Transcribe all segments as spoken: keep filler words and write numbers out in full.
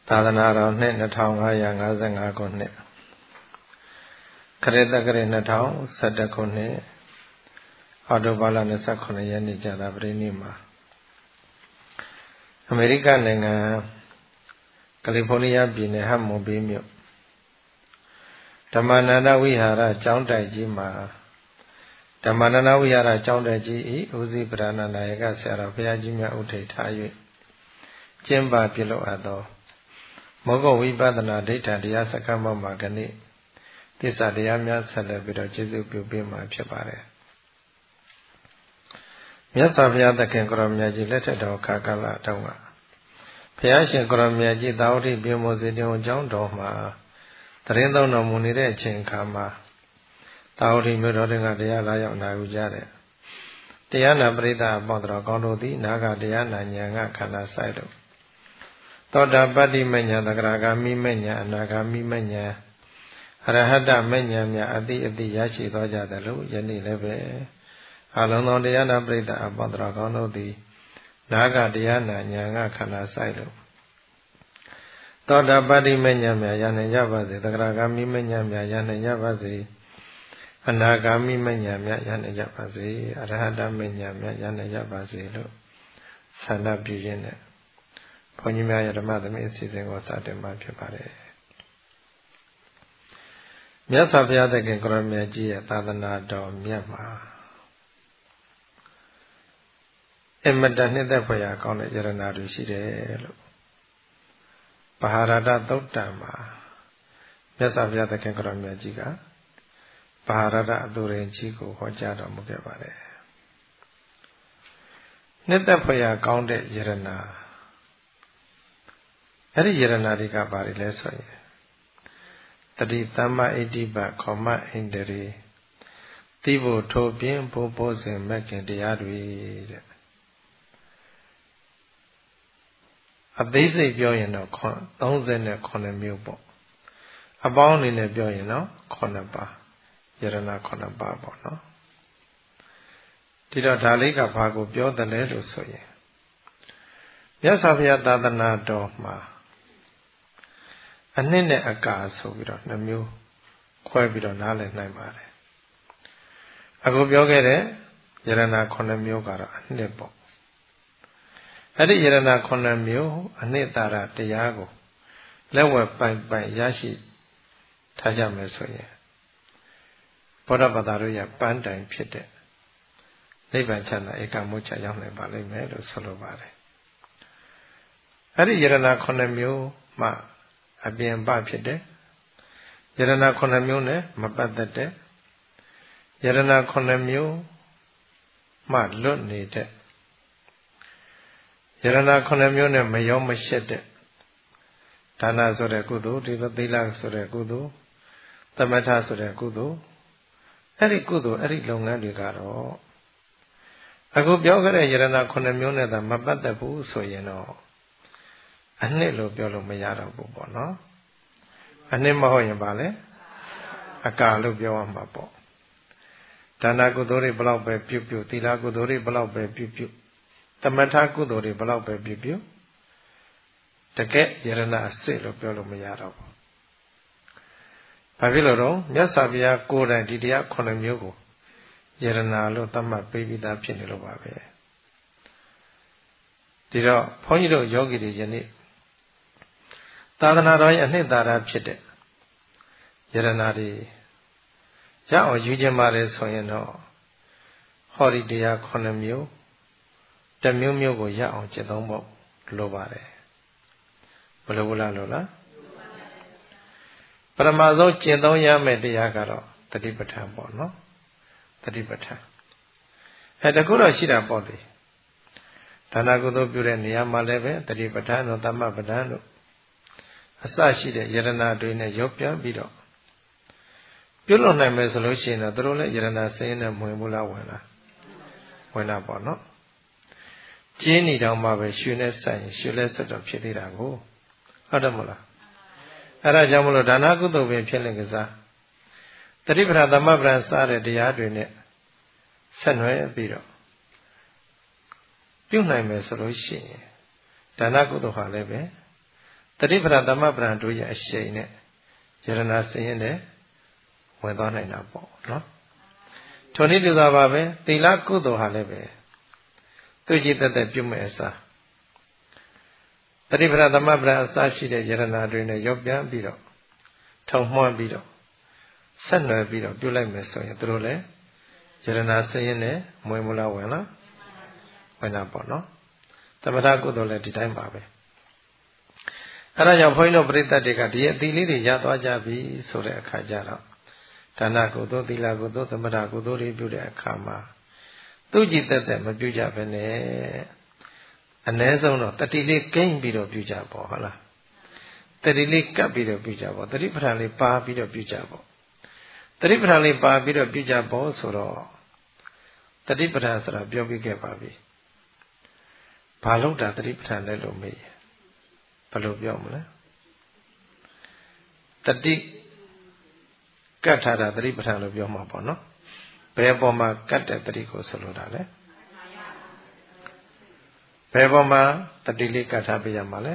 သာသနာတော်နှစ်နှစ်ထောင်ငါးရာငါးဆယ်ငါးခုနှစ်ခရစ်တက္ကရာနှစ်ထောင်ဆယ်တစ်ခုနှစ်အောက်တိုဘာလ၂၉ရက်နေ့ကြာသပတေးနေ့မှာအမေရိကန်နိုင်ငံကယ်လီဖိုးနီးယားပြည်နယ်ဟမ်မွန်ဘေးမြို့ဓမ္မနန္ဒဝိဟာရကျောင်းတိုက်ကြီးမှာဓမ္မနန္ဒဝိဟာရကျောင်းတိုက်ကြီး၏ဦးစီးပဓာနနာယကဆရာတော်ဘုရားကြီးများဥထိပ်ထား၍ကျင်းပပြုလုပ်အပ်သောမောဂဝိပဿနာဒိဋ္ဌံတရားစခန်းပေါ်မှာကနေ့သစ္စာတရားများဆက်လက်ပြီးတော့ကျေးဇူးပြုပေးမှာဖြစ်ပါတယ်မြတ်စွာဘုရားသခင်ကိုရောမြတ်ကြီးလက်ထက်တော်ခါကာလတုန်းကဘုရားရှင်ကိုရောမြတ်ကြီးသာဝတိပြမောစီတင်ကျောင်းတော်မှာတရင်သုံးတော်မူနေတဲ့အချိန်ခါမှာသာဝတိမြို့တော်တွင်ကတရားလာရောက်နာယူကြတဲ့တရားနာပရိသတ်အပေါင်းတော်ကောင်းတို့သည်နာဂတရားနာဉာဏ်ကခန္ဓာဆိုင်လို့သောတာပတ္တိမဉ္ဇဉ်သဂရဂါမိမဉ္ဇဉ်အနာဂါမိမဉ္ဇဉ်အရဟတမဉ္ဇဉ်များအတိအတိရရှိသောကြတယ်လို့ယနေ့လည်းပဲအလုံးစုံတရားနာပရိသတ်အပေါင်းတော်ကောင်းတို့သည်နာဂတရားနာဉာဏ်ကခန္ဓာဆိုင်လို့သောတာပတ္တိမဉ္ဇဉ်များရနိုင်ကြပါစေသဂရဂါမိမဉ္ဇဉ်များရနိုင်ကြပါစေအနာဂါမိမဉ္ဇဉ်များရနိုင်ကြပါစေအရဟတမဉ္ဇဉ်များရနိုင်ကြပါစေလို့ဆန္ဒပြုရင်းနဲ့ဘုန်းကြီးများရဲ့ဓမ္မသမီးအစီအစဉ်ကိုစတင်မှာဖြစ်ပါတယ်မြတ်စွာဘုရားသခင်ကိုရောမြတ်ကြီးရဲ့သာသနာတော်မြတ်မှာအမတနှစ်သက်ဖွယ်ရာကောင်းတဲ့ယရနာတွေရှိတယ်လို့ပဟာရဒသုတ်တံမှာမြတ်စွာဘုရားသခင်ကိုရောမြတ်ကြီးကပဟာရဒအသူရင်ကြီးကိုဟောကြားတော်မူခဲ့ပါတယ်နှစ်သက်ဖွယ်ရာကောင်းတဲ့ယရနာအဲ့ဒီယရနာတွေကဘာတွေလဲဆိုရင်တတိသမ္မာဣတိပခောမဣန္ဒြေသိဖို့ထိုးပြင်းဘိုးဘိုးစဉ်မက်ခင်တရားတွေတဲ့အသေးစိတ်ပြောရင်တော့သုံးဆယ်ခုမျိုးပေါ့အပေါင်းအနေနဲ့ပြောရင်တော့ခုနှစ်ပါးယရနာခုနှစ်ပါးပေါ့နော်ဒီတော့ဒါလေးကဘာကိုပြောတယ်လဲလို့ဆိုရင်မြတ်စွာဘုရားသာသနာတော်မှာအနှစ်နဲ့အကာဆိုပြီးတော့နှမျိုးခွဲပြီးတော့နားလည်နိုင်ပါတယ်အခုပြောခဲ့တဲ့ယရနာခုနှစ်မျိုးကတော့အနှစ်ပေါ့အဲ့ဒီယရနာခုနှစ်မျိုးအနှစ်သာရတရားကိုလက်ဝဲပိုင်ပိုင်ရရှိထားကြမယ်ဆိုရင်ဘောဓဘာသာတို့ရပန်းတိုင်ဖြစ်တဲ့နိဗ္ဗာန်ချမ်းသာဧကမောချရောက်နိုင်ပါလိမ့်မယ်လို့ဆိုလိုပါတယ်အဲ့ဒီယရနာခုနှစ်မျိုးမှအပြင်ပဖြစ်တဲ့ယရနာခုနှစ်မျိုးနဲ့မပတ်သက်တဲ့ယရနာခုနှစ်မျိုးမှလွတ်နေတဲ့ယရနာခုနှစ်မျိုးနဲ့မရောမရှက်တဲ့ဒါနဆိုတဲ့ကုသိုလ်ဒီသီလဆိုတဲ့ကုသိုလ်သမထဆိုတဲ့ကုသိုလ်အဲ့ဒီကုသိုလ်အဲ့ဒီလုပ်ငန်းတွေကတော့အခုပြောခဲ့တဲ့ယရနာခုနှစ်မျိုးနဲ့သာမပတ်သက်ဘူးဆိုရင်တော့အနှစ်လို့ပြောလို့မရတော့ဘူးပေါ့နော်အနှစ်မဟုတ်ရင်ပါလေအကာလို့ပြောရမှာပေါ့ဒါနကုသိုလ်တွေဘလောက်ပဲပြုပြုသီလကုသိုလ်တွေဘလောက်ပဲပြုပြုသမထကုသိုလ်တွေဘလောက်ပဲပြုပြုတကယ်ယရဏအစစ်လို့ပြောလို့မရတော့ဘူးဘာဖြစ်လို့တော့မြတ်စွာဘုရားကိုယ်တိုင်ဒီတရားခုနှစ်မျိုးကိုယရဏလို့သတ်မှတ်ပေးပြီးသားဖြစ်နေလို့ပါပဲဒီတော့ဘုန်းကြီးတို့ယောဂီတွေယနေ့သာသနာတော်ရဲ့အနှစ်သာရဖြစ်တဲ့ယရဏတွေရအောင်ယူခြင်းပါတယ်ဆိုရင်တော့ဟောဒီတရားခုနှစ်မျိုးတစ်မျိုးမျိုးကိုရအောင်ကျင့်သုံးဖို့လိုပါတယ်ဘယ်လိုလဲလို့လားပထမဆုံးကျင့်သုံးရမယ့်တရားကတော့တတိပဋ္ဌာန်ပေါ့နော်တတိပဋ္ဌာန်အဲတခုတော့ရှိတာပေါ့လေဒါနကုသိုလ်ပြုတဲ့နေရာမှာလည်းပဲတတိပဋ္ဌာန်တို့သမ္မာပဋ္ဌာန်တို့အစရှိတဲ့ယရနာတွေနဲ့ရောပြပြီးတော့ပြုလုပ်နိုင်မယ်ဆိုလို့ရှိရင်တော့တို့လည်းယရနာစင်းနဲ့ဝင်ဘူးလားဝင်လားဝင်တာပေါ့နော်ကျင်းနေတောင်မှပဲရွှေနဲ့ဆိုင်ရွှေလက်ဆက်တော့ဖြစ်သေးတာကိုဟုတ်တယ်မလားအဲ့ဒါကြောင့်မလို့ဒါနကုသိုလ်ပင်ဖြစ်လင်ကစားတတိပဋ္ဌာန်သမ္မာပဋ္ဌာန်စတဲ့တရားတွေနဲ့ဆက်နွယ်ပြီးတော့ပြုနိုင်မယ်ဆိုလို့ရှိရင်ဒါနကုသိုလ်ဟာလည်းပဲတတိပဌာန်သမပဌာန်တို့ရဲ့အရှိန်နဲ့ယရနာစင်ရင်နဲ့ဝင်သွားနိုင်တာပေါ့နော်ထိုနည်းတူသာပါပဲသီလကုသိုလ်ဟာလည်းပဲသူကြည်တတ်တဲ့ပြုမဲ့အစားတတိပဌာန်သမပဌာန်အစားရှိတဲ့ယရနာတွေနဲ့ရောက်ပြန်ပြီးတော့ထုံမှန်းပြီးတော့ဆက်နွယ်ပြီးတော့ပြုလိုက်မယ်ဆိုရင်သူတို့လည်းယရနာစင်ရင်နဲ့မွေးမလားဝင်လားဝင်တာပေါ့နော်သမထကုသိုလ်လည်းဒီတိုင်းပါပဲအဲဒါကြောင့်ဘုန်းကြီးတို့ပရိသတ်တွေကဒီအသီလေးတွေရသွားကြပြီဆိုတဲ့အခါကျတော့ဒါနကုသိုလ်သီလကုသိုလ်သမထကုသိုလ်တွေပြုတဲ့အခါမှာသူကြည်သက်သက်မပြုကြဘဲနဲ့အ ਨੇ ဆုံးတော့တတိလေးကိမ့်ပြီးတော့ပြုကြပေါ့ဟုတ်လားတတိလေးကပ်ပြီးတော့ပြုကြပေါ့တတိပဋ္ဌာန်လေးပါပြီးတော့ပြုကြပေါ့တတိပဋ္ဌာန်လေးပါပြီးတော့ပြုကြပေါ့ဆိုတော့တတိပဋ္ဌာန်ဆိုတာပြောပြီးခဲ့ပါပြီဘာလို့တာတတိပဋ္ဌာန်လဲလို့မေးရဘယ်လိုပြောမလဲတတိကတ်ထားတာတတိပဋ္ဌာန်လို့ပြောမှာပေါ့နော်ဘယ်ပေါ်မှာကတ်တဲ့တတိကိုဆိုလိုတာလဲဘယ်ပေါ်မှာတတိလေးကတ်ထားပြရမှာလဲ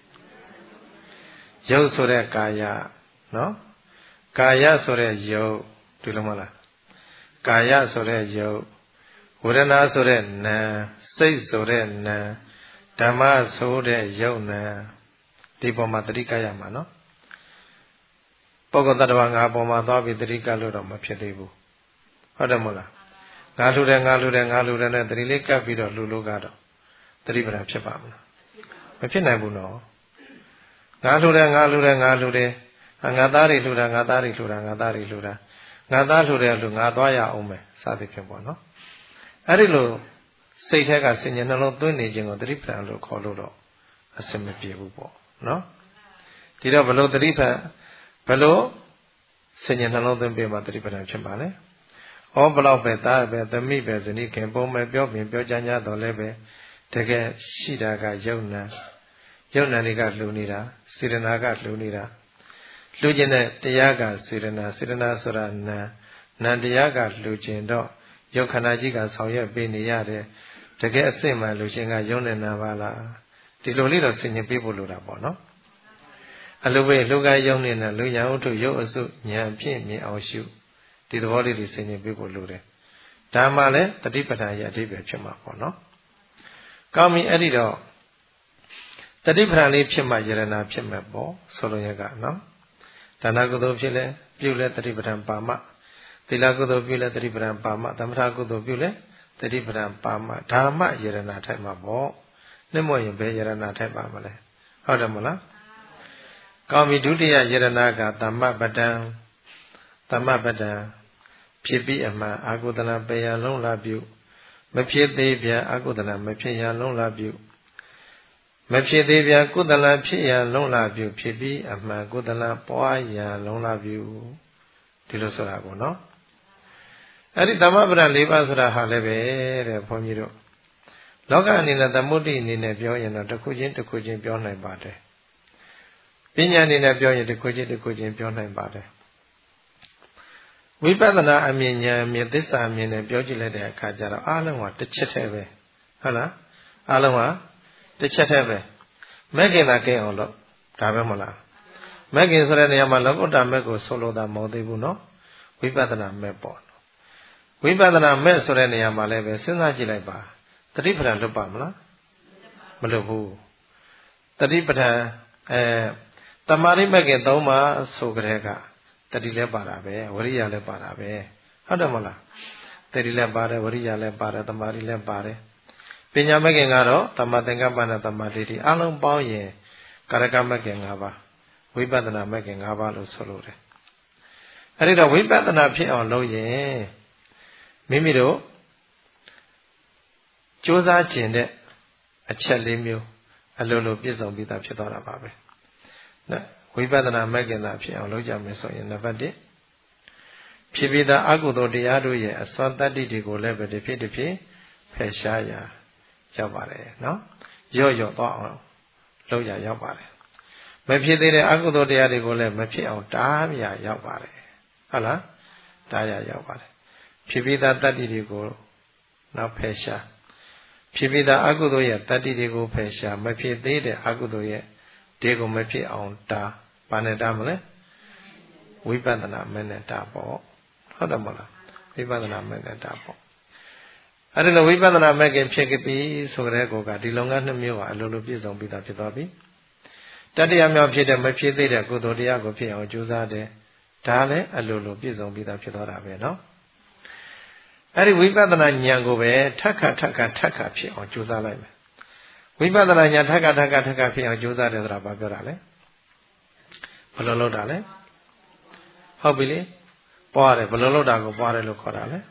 ရုပ်ဆိုတဲ့ကာယနော်ကာယဆိုတဲ့ရုပ်ဒီလိုမလားကာယဆိုတဲ့ရုပ်ဝေဒနာဆိုတဲ့နာမ်စိတ်ဆိုတဲ့နာမ်ဓမ္မဆိုတဲ့ရုပ်နာမ်ဒီပေါ်မှာတတိကရမှာနော်ပုဂ္ဂိုလ်တ attva ငါပေါ်မှာသွားပြီးတတိကလို့တော့မဖြစ်သေးဘူးဟုတ်တယ်မဟုတ်လားငါလှူတယ်ငါလှူတယ်ငါလှူတယ်နဲ့တတိလေးကပ်ပြီးတော့လှူလို့ကတော့တတိပဒဖြစ်ပါမလားမဖြစ်နိုင်ဘူးနော်ငါလှူတယ်ငါလှူတယ်ငါလှူတယ်ငါသားတွေလှူတာငါသားတွေလှူတာငါသားတွေလှူတာငါသားလှူတယ်လို့ငါသွားရအောင်မယ်စသဖြင့်ပေါ့နော်အဲ့ဒီလိုစိတ်ထဲကစဉ္ညာနှလုံးသွင်းနေခြင်းကိုတတိပဒလို့ခေါ်လို့တော့အစမပြေဘူးပေါ့နော်ဒီတော့ဘလို့တတိပဒဘလို့စဉ္ညာနှလုံးသွင်းပေးမှတတိပဒဖြစ်ပါလေဟောဘလောက်ပဲသားပဲသမိပဲဇနီးခင်ပုံမဲ့ပြောပြင်ပြောကြညာတော့လည်းပဲတကယ်ရှိတာကယုံနာယုံနာတွေကလှူနေတာစေတနာကလှူနေတာလှူခြင်းတဲ့တရားကစေတနာစေတနာဆိုတာနာနာတရားကလှူခြင်းတော့ယုတ်ခန္ဓာကြီးကဆောင်ရွက်ပေးနေရတယ်တကယ်အစစ်မှန်လူရှင်ကယုံနေနာပါလားဒီလိုလေးတော့ဆင်ញင်ပေးဖို့လိုတာပေါ့နော်အလိုပဲလူကယုံနေတာလူညာဥထုယုတ်အစုဉာဏ်ဖြင့်မြင်အောင်ရှုဒီသဘောလေးတွေဆင်ញင်ပေးဖို့လိုတယ်ဒါမှလည်းတတိပဋ္ဌာန်ရဲ့အဓိပ္ပာယ်ဖြစ်မှာပေါ့နော်ကောင်းပြီအဲ့ဒီတော့တတိပဋ္ဌာန်လေးဖြစ်မှယရနာဖြစ်မှာပေါ့ဆိုလိုရကနော်ဒါနကုသိုလ်ဖြစ်လဲပြုလဲတတိပဋ္ဌာန်ပါမှသီလကုသိုလ်ပြုလဲတတိပဋ္ဌာန်ပါမှသမထကုသိုလ်ပြုလဲတတိပဋ္ဌာန်ပါမှဓမ္မယရနာထိုက်မှာပေါ့နှစ်မို့ရင်ဘယ်ယရနာထိုက်ပါမလဲဟုတ်တယ်မလားကောင်းပြီဒုတိယယရနာကသမ္မပဋ္ဌာန်သမ္မပဋ္ဌာန်ဖြစ်ပြီးအမှန်အာဟုတနာပေယလုံးလာပြုမဖြစ်သေးပြန်အာဟုတနာမဖြစ်ရလုံးလာပြုမဖြစ်သေးပြန်ကုသလဖြစ်ရလုံးလာပြုဖြစ်ပြီးအမှန်ကုသလပွားရလုံးလာပြုဒီလိုဆိုတာကိုနော်အဲ့ဒီသမ္မပဋ္ဌာန်၄ပါးဆိုတာဟာလည်းပဲတဲ့ဘုန်းကြီးတို့လောကအနေနဲ့သမုဒ္ဒိအနေနဲ့ပြောရင်တော့တစ်ခုချင်းတစ်ခုချင်းပြောနိုင်ပါတယ်ပညာအနေနဲ့ပြောရင်တစ်ခုချင်းတစ်ခုချင်းပြောနိုင်ပါတယ်ဝိပဿနာအမြင်ဉာဏ်အမြင်သစ္စာအမြင်နဲ့ပြောကြည့်လိုက်တဲ့အခါကျတော့အားလုံးကတစ်ချက်တည်းပဲဟုတ်လားအားလုံးကတစ်ချက်တည်းပဲမဲ့ခင်သာကဲအောင်လို့ဒါပဲမဟုတ်လားမဲ့ခင်ဆိုတဲ့နေရာမှာလောကုတ္တမဲ့ကိုဆိုလိုတာမဟုတ်သေးဘူးနော်ဝိပဿနာမဲ့ပေါ့ဝိပဿနာမဲ့ဆိုတဲ့နေရာမှာလည်းပဲစဉ်းစားကြည့်လိုက်ပါတတိပဋ္ဌာန်လွတ်ပါမလားမလွတ်ဘူးတတိပဋ္ဌာန်အဲတမာရိမဲ့ခင်သုံးပါဆိုကြတဲ့ကတတိလည်းပါတာပဲဝရိယလည်းပါတာပဲဟုတ်တယ်မဟုတ်လားတတိလည်းပါတယ်ဝရိယလည်းပါတယ်တမာရိလည်းပါတယ်ပညာမဲ့ခင်ကတော့တမ္မာသင်္ကပ္ပနဲ့တမ္မာဒိဋ္ဌိအလုံးပေါင်းရင်ကာရကမဲ့ခင်၅ပါးဝိပဿနာမဲ့ခင်၅ပါးလို့ဆိုလို့တယ်အဲ့ဒီတော့ဝိပဿနာဖြစ်အောင်လုပ်ရင်မိမိတို့ကြိုးစားခြင်းတဲ့အချက်လေးမျိုးအလိုလိုပြည့်စုံပြီးသားဖြစ်သွားတာပါပဲနော်ဝိပဿနာမဲ့ခင်သာဖြစ်အောင်လုပ်ကြမယ်ဆိုရင်နံပါတ်၁ဖြစ်ပြီးသားအကုသိုလ်တရားတို့ရဲ့အစွမ်းတတ္တိတွေကိုလည်းပဲတစ်ဖြစ်တစ်ဖြစ်ဖယ်ရှားရာရောက်ပါတယ်နော်ရော့ရော့သွားအောင်လုပ်ရရောက်ပါတယ်မဖြစ်သေးတဲ့အကုသိုလ်တရားတွေကိုလည်းမဖြစ်အောင်တားမြရောက်ပါတယ်ဟုတ်လားတားရရောက်ပါတယ်ဖြစ်ပြီးသားတတ္တိတွေကိုနောက်ဖယ်ရှားဖြစ်ပြီးသားအကုသိုလ်ရဲ့တတ္တိတွေကိုဖယ်ရှားမဖြစ်သေးတဲ့အကုသိုလ်ရဲ့ဒီကိုမဖြစ်အောင်တာဘာနဲ့တာမလဲဝိပဿနာမဲ့နဲ့တာပေါ့ဟုတ်တယ်မလားဝိပဿနာမဲ့နဲ့တာပေါ့အဲ့ဒီလိုဝိပဿနာမဲ့ခင်ဖြစ်ခဲ့ပြီဆိုတဲ့ကောကဒီလုံငန်းနှစ်မျိုးဟာအလိုလိုပြည့်စုံပြီးသားဖြစ်သွားပြီတတရားမြောက်ဖြစ်တဲ့မဖြစ်သေးတဲ့ကုသိုလ်တရားကိုဖြစ်အောင်ကြိုးစားတယ်ဒါလည်းအလိုလိုပြည့်စုံပြီးသားဖြစ်သွားတာပဲเนาะအဲ့ဒီဝိပဿနာဉာဏ်ကိုပဲထက်ခါထက်ခါထက်ခါဖြစ်အောင်ကြိုးစားလိုက်မယ်ဝိပဿနာဉာဏ်ထက်ခါထက်ခါထက်ခါဖြစ်အောင်ကြိုးစားတယ်ဆိုတာဘာပြောတာလဲဘယ်လိုလုပ်တာလဲဟုတ်ပြီလေပွားတယ်ဘယ်လိုလုပ်တာကိုပွားတယ်လို့ခေါ်တာလဲ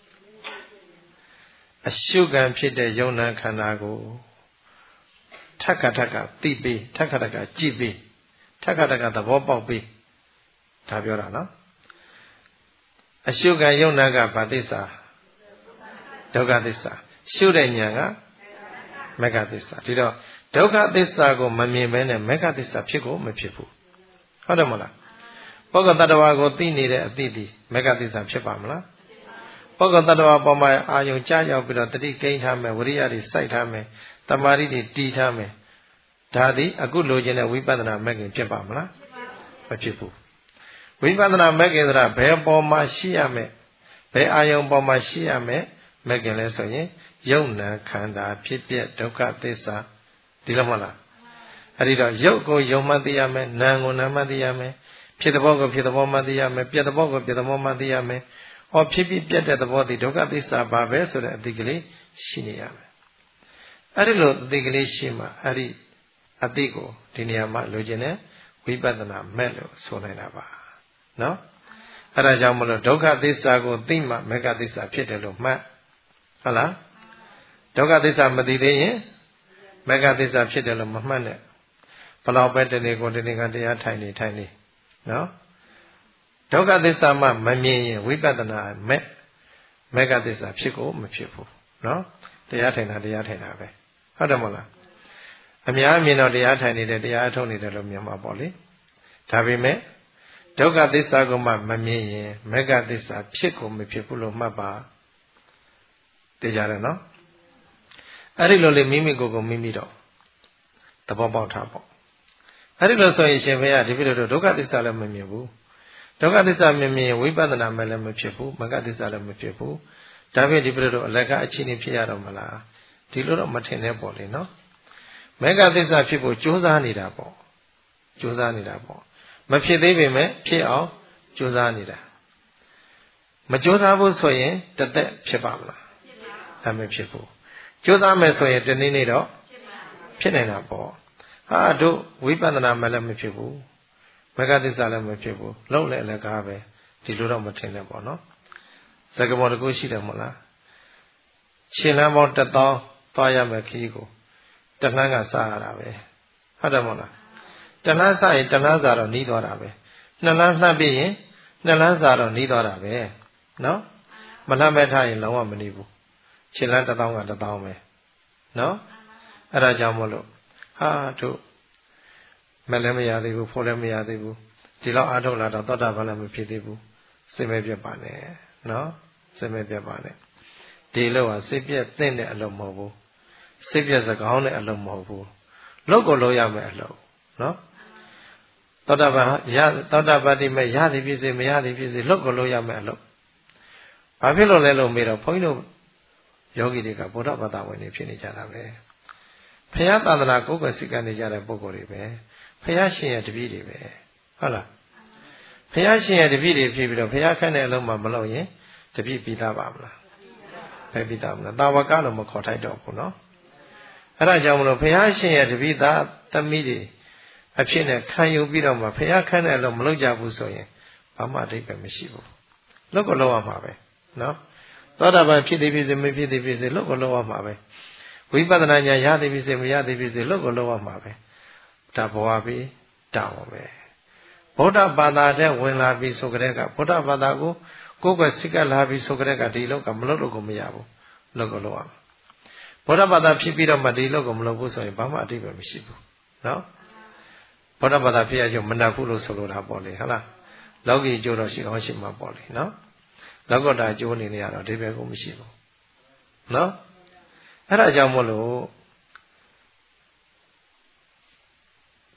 အရှုခံဖြစ်တဲ့ယုံနာခန္ဓာကိုထက်ခါထက်ခါသိပြီးထက်ခါထက်ခါကြည့်ပြီးထက်ခါထက်ခါသဘောပေါက်ပြီးဒါပြောတာနော်အရှုခံယုံနာကဘာသစ္စာဒုက္ခသစ္စာရှုတဲ့ဉာဏ်ကမဂ္ဂသစ္စာဒီတော့ဒုက္ခသစ္စာကိုမမြင်ဘဲနဲ့မဂ္ဂသစ္စာဖြစ်ကိုမဖြစ်ဘူးဟုတ်တယ်မလားပုဂ္ဂိုလ်တ attva ကိုသိနေတဲ့အသိဒီမဂ္ဂသစ္စာဖြစ်ပါမလားပုဂ္ဂိုလ်တ attva ပေါ်မှာအာယုံကြားရောက်ပြီးတော့တတိကိန်းထားမယ်ဝိရိယတွေစိုက်ထားမယ်တမာရီတွေတီးထားမယ်ဒါသည်အခုလိုချင်တဲ့ဝိပဿနာမဂ္ဂင်ဖြစ်ပါမလားမဖြစ်ဘူးဝိပဿနာမဂ္ဂင်ဆိုတာဘယ်ပေါ်မှာရှိရမယ်ဘယ်အာယုံပေါ်မှာရှိရမယ်မဂ္ဂင်လဲဆိုရင်ယုံနာခန္ဓာဖြစ်ပြဒုက္ခသစ္စာဒီလိုမဟုတ်လားအဲ့ဒီတော့ယုတ်ကိုယုံမှသိရမယ်နာမ်ကိုနာမ်မှသိရမယ်ဖြစ်တဲ့ဘောကိုဖြစ်တဲ့ဘောမှသိရမယ်ပြတ်တဲ့ဘောကိုပြတ်တဲ့ဘောမှသိရမယ်ဟောဖြစ်ပြီးပြတ်တဲ့သဘောဒီဒုက္ခသစ္စာဘာပဲဆိုတဲ့အသိကလေးရှိနေရမယ်အဲ့ဒီလိုအသိကလေးရှိမှအဲ့ဒီအသိကိုဒီနေရာမှာလိုချင်တဲ့ဝိပဿနာမဲ့လို့ဆိုနိုင်တာပါနော်အဲ့ဒါကြောင့်မလို့ဒုက္ခသစ္စာကိုသိမှမဂ္ဂသစ္စာဖြစ်တယ်လို့မှတ်ဟုတ်လားဒုက္ခသစ္စာမသိသေးရင်မဂ္ဂသစ္စာဖြစ်တယ်လို့မမှတ်နဲ့ဘလောက်ပဲတနေ့ကိုတနေ့ကတရားထိုင်နေထိုင်နေနော်ဒုက္ခသစ္စာမှမမြင်ရင်ဝိပဿနာမဲ့မဂ္ဂသစ္စာဖြစ်ကိုမဖြစ်ဘူးနော်တရားထိုင်တာတရားထိုင်တာပဲဟုတ်တယ်မဟုတ်လားအများမြင်တော့တရားထိုင်နေတယ်တရားအထုတ်နေတယ်လို့မြင်မှာပေါ့လေဒါပေမဲ့ဒုက္ခသစ္စာကိုမှမမြင်ရင်မဂ္ဂသစ္စာဖြစ်ကိုမဖြစ်ဘူးလို့မှတ်ပါသိကြတယ်နော်အဲ့ဒီလိုလေမိမိကိုယ်ကိုမိမိတော့သဘောပေါက်ထားပေါ့အဲ့ဒီလိုဆိုရင်ရှင်ဘုရားဒီပြည့်တော့ဒုက္ခသစ္စာလည်းမမြင်ဘူးဒုက္ခသစ္စာမမြင်ဝိပဿနာမဲ့လည်းမဖြစ်ဘူးမဂ္ဂသစ္စာလည်းမဖြစ်ဘူးဒါဖြင့်ဒီပြည့်တော့အလက္ခအခြေအနေဖြစ်ရတော့မလားဒီလိုတော့မထင်နဲ့ပေါ့လေနော်မဂ္ဂသစ္စာဖြစ်ဖို့ကြိုးစားနေတာပေါ့ကြိုးစားနေတာပေါ့မဖြစ်သေးပေမဲ့ဖြစ်အောင်ကြိုးစားနေတာမကြိုးစားဖို့ဆိုရင်တသက်ဖြစ်ပါမလားဒါမဖြစ်ဘူးကြိုးစားမယ်ဆိုရင်တနေ့နေ့တော့ဖြစ်နေတာပေါ့ဟာတို့ဝိပဿနာမှလည်းမဖြစ်ဘူးမဂ္ဂသစ္စာလည်းမဖြစ်ဘူးလုံးလည်းအလကားပဲဒီလိုတော့မထင်နဲ့ပေါ့နော်စကားပေါ်တကူရှိတယ်မဟုတ်လားခြေလမ်းပေါင်းတစ်သောင်းသွားရမယ်ခီးကိုတလှမ်းကစားရတာပဲဟုတ်တယ်မဟုတ်လားတလှမ်းစားရင်တလှမ်းစားတော့နီးသွားတာပဲနှစ်လမ်းလှမ်းပြီးရင်နှစ်လမ်းစားတော့နီးသွားတာပဲနော်မလှမ်းမဲ့ထားရင်လုံးဝမနီးဘူးခြေလမ်းတစ်သောင်းကတစ်သောင်းပဲနော်အဲ့ဒါကြောင့်မလို့ဟာတို့မလည်းမရသေးဘူးဖို့လည်းမရသေးဘူးဒီလောက်အားထုတ်လာတော့သောတာပန်လည်းမဖြစ်သေးဘူးစိတ်မပြတ်ပါနဲ့နော်စိတ်မပြတ်ပါနဲ့ဒီလောက်ဟာစိတ်ပြတ်သင့်တဲ့အလုပ်မဟုတ်ဘူးစိတ်ပြတ်စကားနဲ့အလုပ်မဟုတ်ဘူးလုပ်ကိုလုပ်ရမယ်အလုပ်နော်သောတာပန်ရသောတာပတိမဲ့ရသည်ဖြစ်စေမရသည်ဖြစ်စေလုပ်ကိုလုပ်ရမယ်အလုပ်ဘာဖြစ်လို့လဲလို့မေးတော့ဘုန်းကြီးတို့ယောဂီတွေကဗုဒ္ဓဘာသာဝင်တွေဖြစ်နေကြတာပဲဘုရားသာသနာကိုယ်ပဲစိတ်ကနေကြတဲ့ပုဂ္ဂိုလ်တွေပဲဘုရားရှင်ရဲ့တပည့်တွေပဲဟုတ်လားဘုရားရှင်ရဲ့တပည့်တွေဖြစ်ပြီးတော့ဘုရားခန့်တဲ့အလုံးမှမလုပ်ရင်တပည့်ပြီးသားပါမလားပဲပြီးသားမလားတာဝကလို့မခေါ်ထိုက်တော့ဘူးနော်အဲ့ဒါကြောင့်မလို့ဘုရားရှင်ရဲ့တပည့်သားသမီးတွေအဖြစ်နဲ့ခံယူပြီးတော့မှဘုရားခန့်တဲ့အလုံးမလုပ်ကြဘူးဆိုရင်ဘာမှအဓိပ္ပာယ်မရှိဘူးလုပ်ကိုလုပ်ရမှာပဲနော်သောတာပန်ဖြစ်သည်ဖြစ်စေမဖြစ်သည်ဖြစ်စေလုပ်ကိုလုပ်ရမှာပဲဝိပဿနာဉာဏ်ရသည်ဖြစ်စေမရသည်ဖြစ်စေလုပ်ကိုလုပ်ရမှာပဲဒါဘဝပြီးတောင်းပဲဗုဒ္ဓဘာသာတဲ့ဝင်လာပြီးဆိုကြတဲ့ကဗုဒ္ဓဘာသာကိုကိုယ်ကစိတ်ကလာပြီးဆိုကြတဲ့ကဒီလောက်ကမလုပ်လို့ကိုမရဘူးလုပ်ကိုလုပ်ရမှာဗုဒ္ဓဘာသာဖြစ်ပြီးတော့မှဒီလောက်ကိုမလုပ်ဘူးဆိုရင်ဘာမှအတိတ်ပဲမရှိဘူးနော်ဗုဒ္ဓဘာသာဖြစ်ရခြင်းမနှက်ဘူးလို့ဆိုလိုတာပေါ့လေဟုတ်လားလောကီအကျိုးတော့ရှိကောင်းရှိမှာပေါ့လေနော်လောကတာအကျိုးအနေနဲ့ကတော့အတိတ်ပဲကိုမရှိဘူးနော်အဲ့ဒါကြောင့်မို့လို့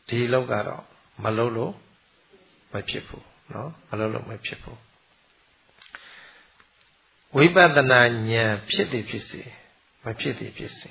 ဒီလောက်ကတော့မလုံးလို့မဖြစ်ဘူးနော်မလုံးလို့မဖြစ်ဘူးဝိပဿနာဉာဏ်ဖြစ်သည်ဖြစ်စေမဖြစ်သည်ဖြစ်စေ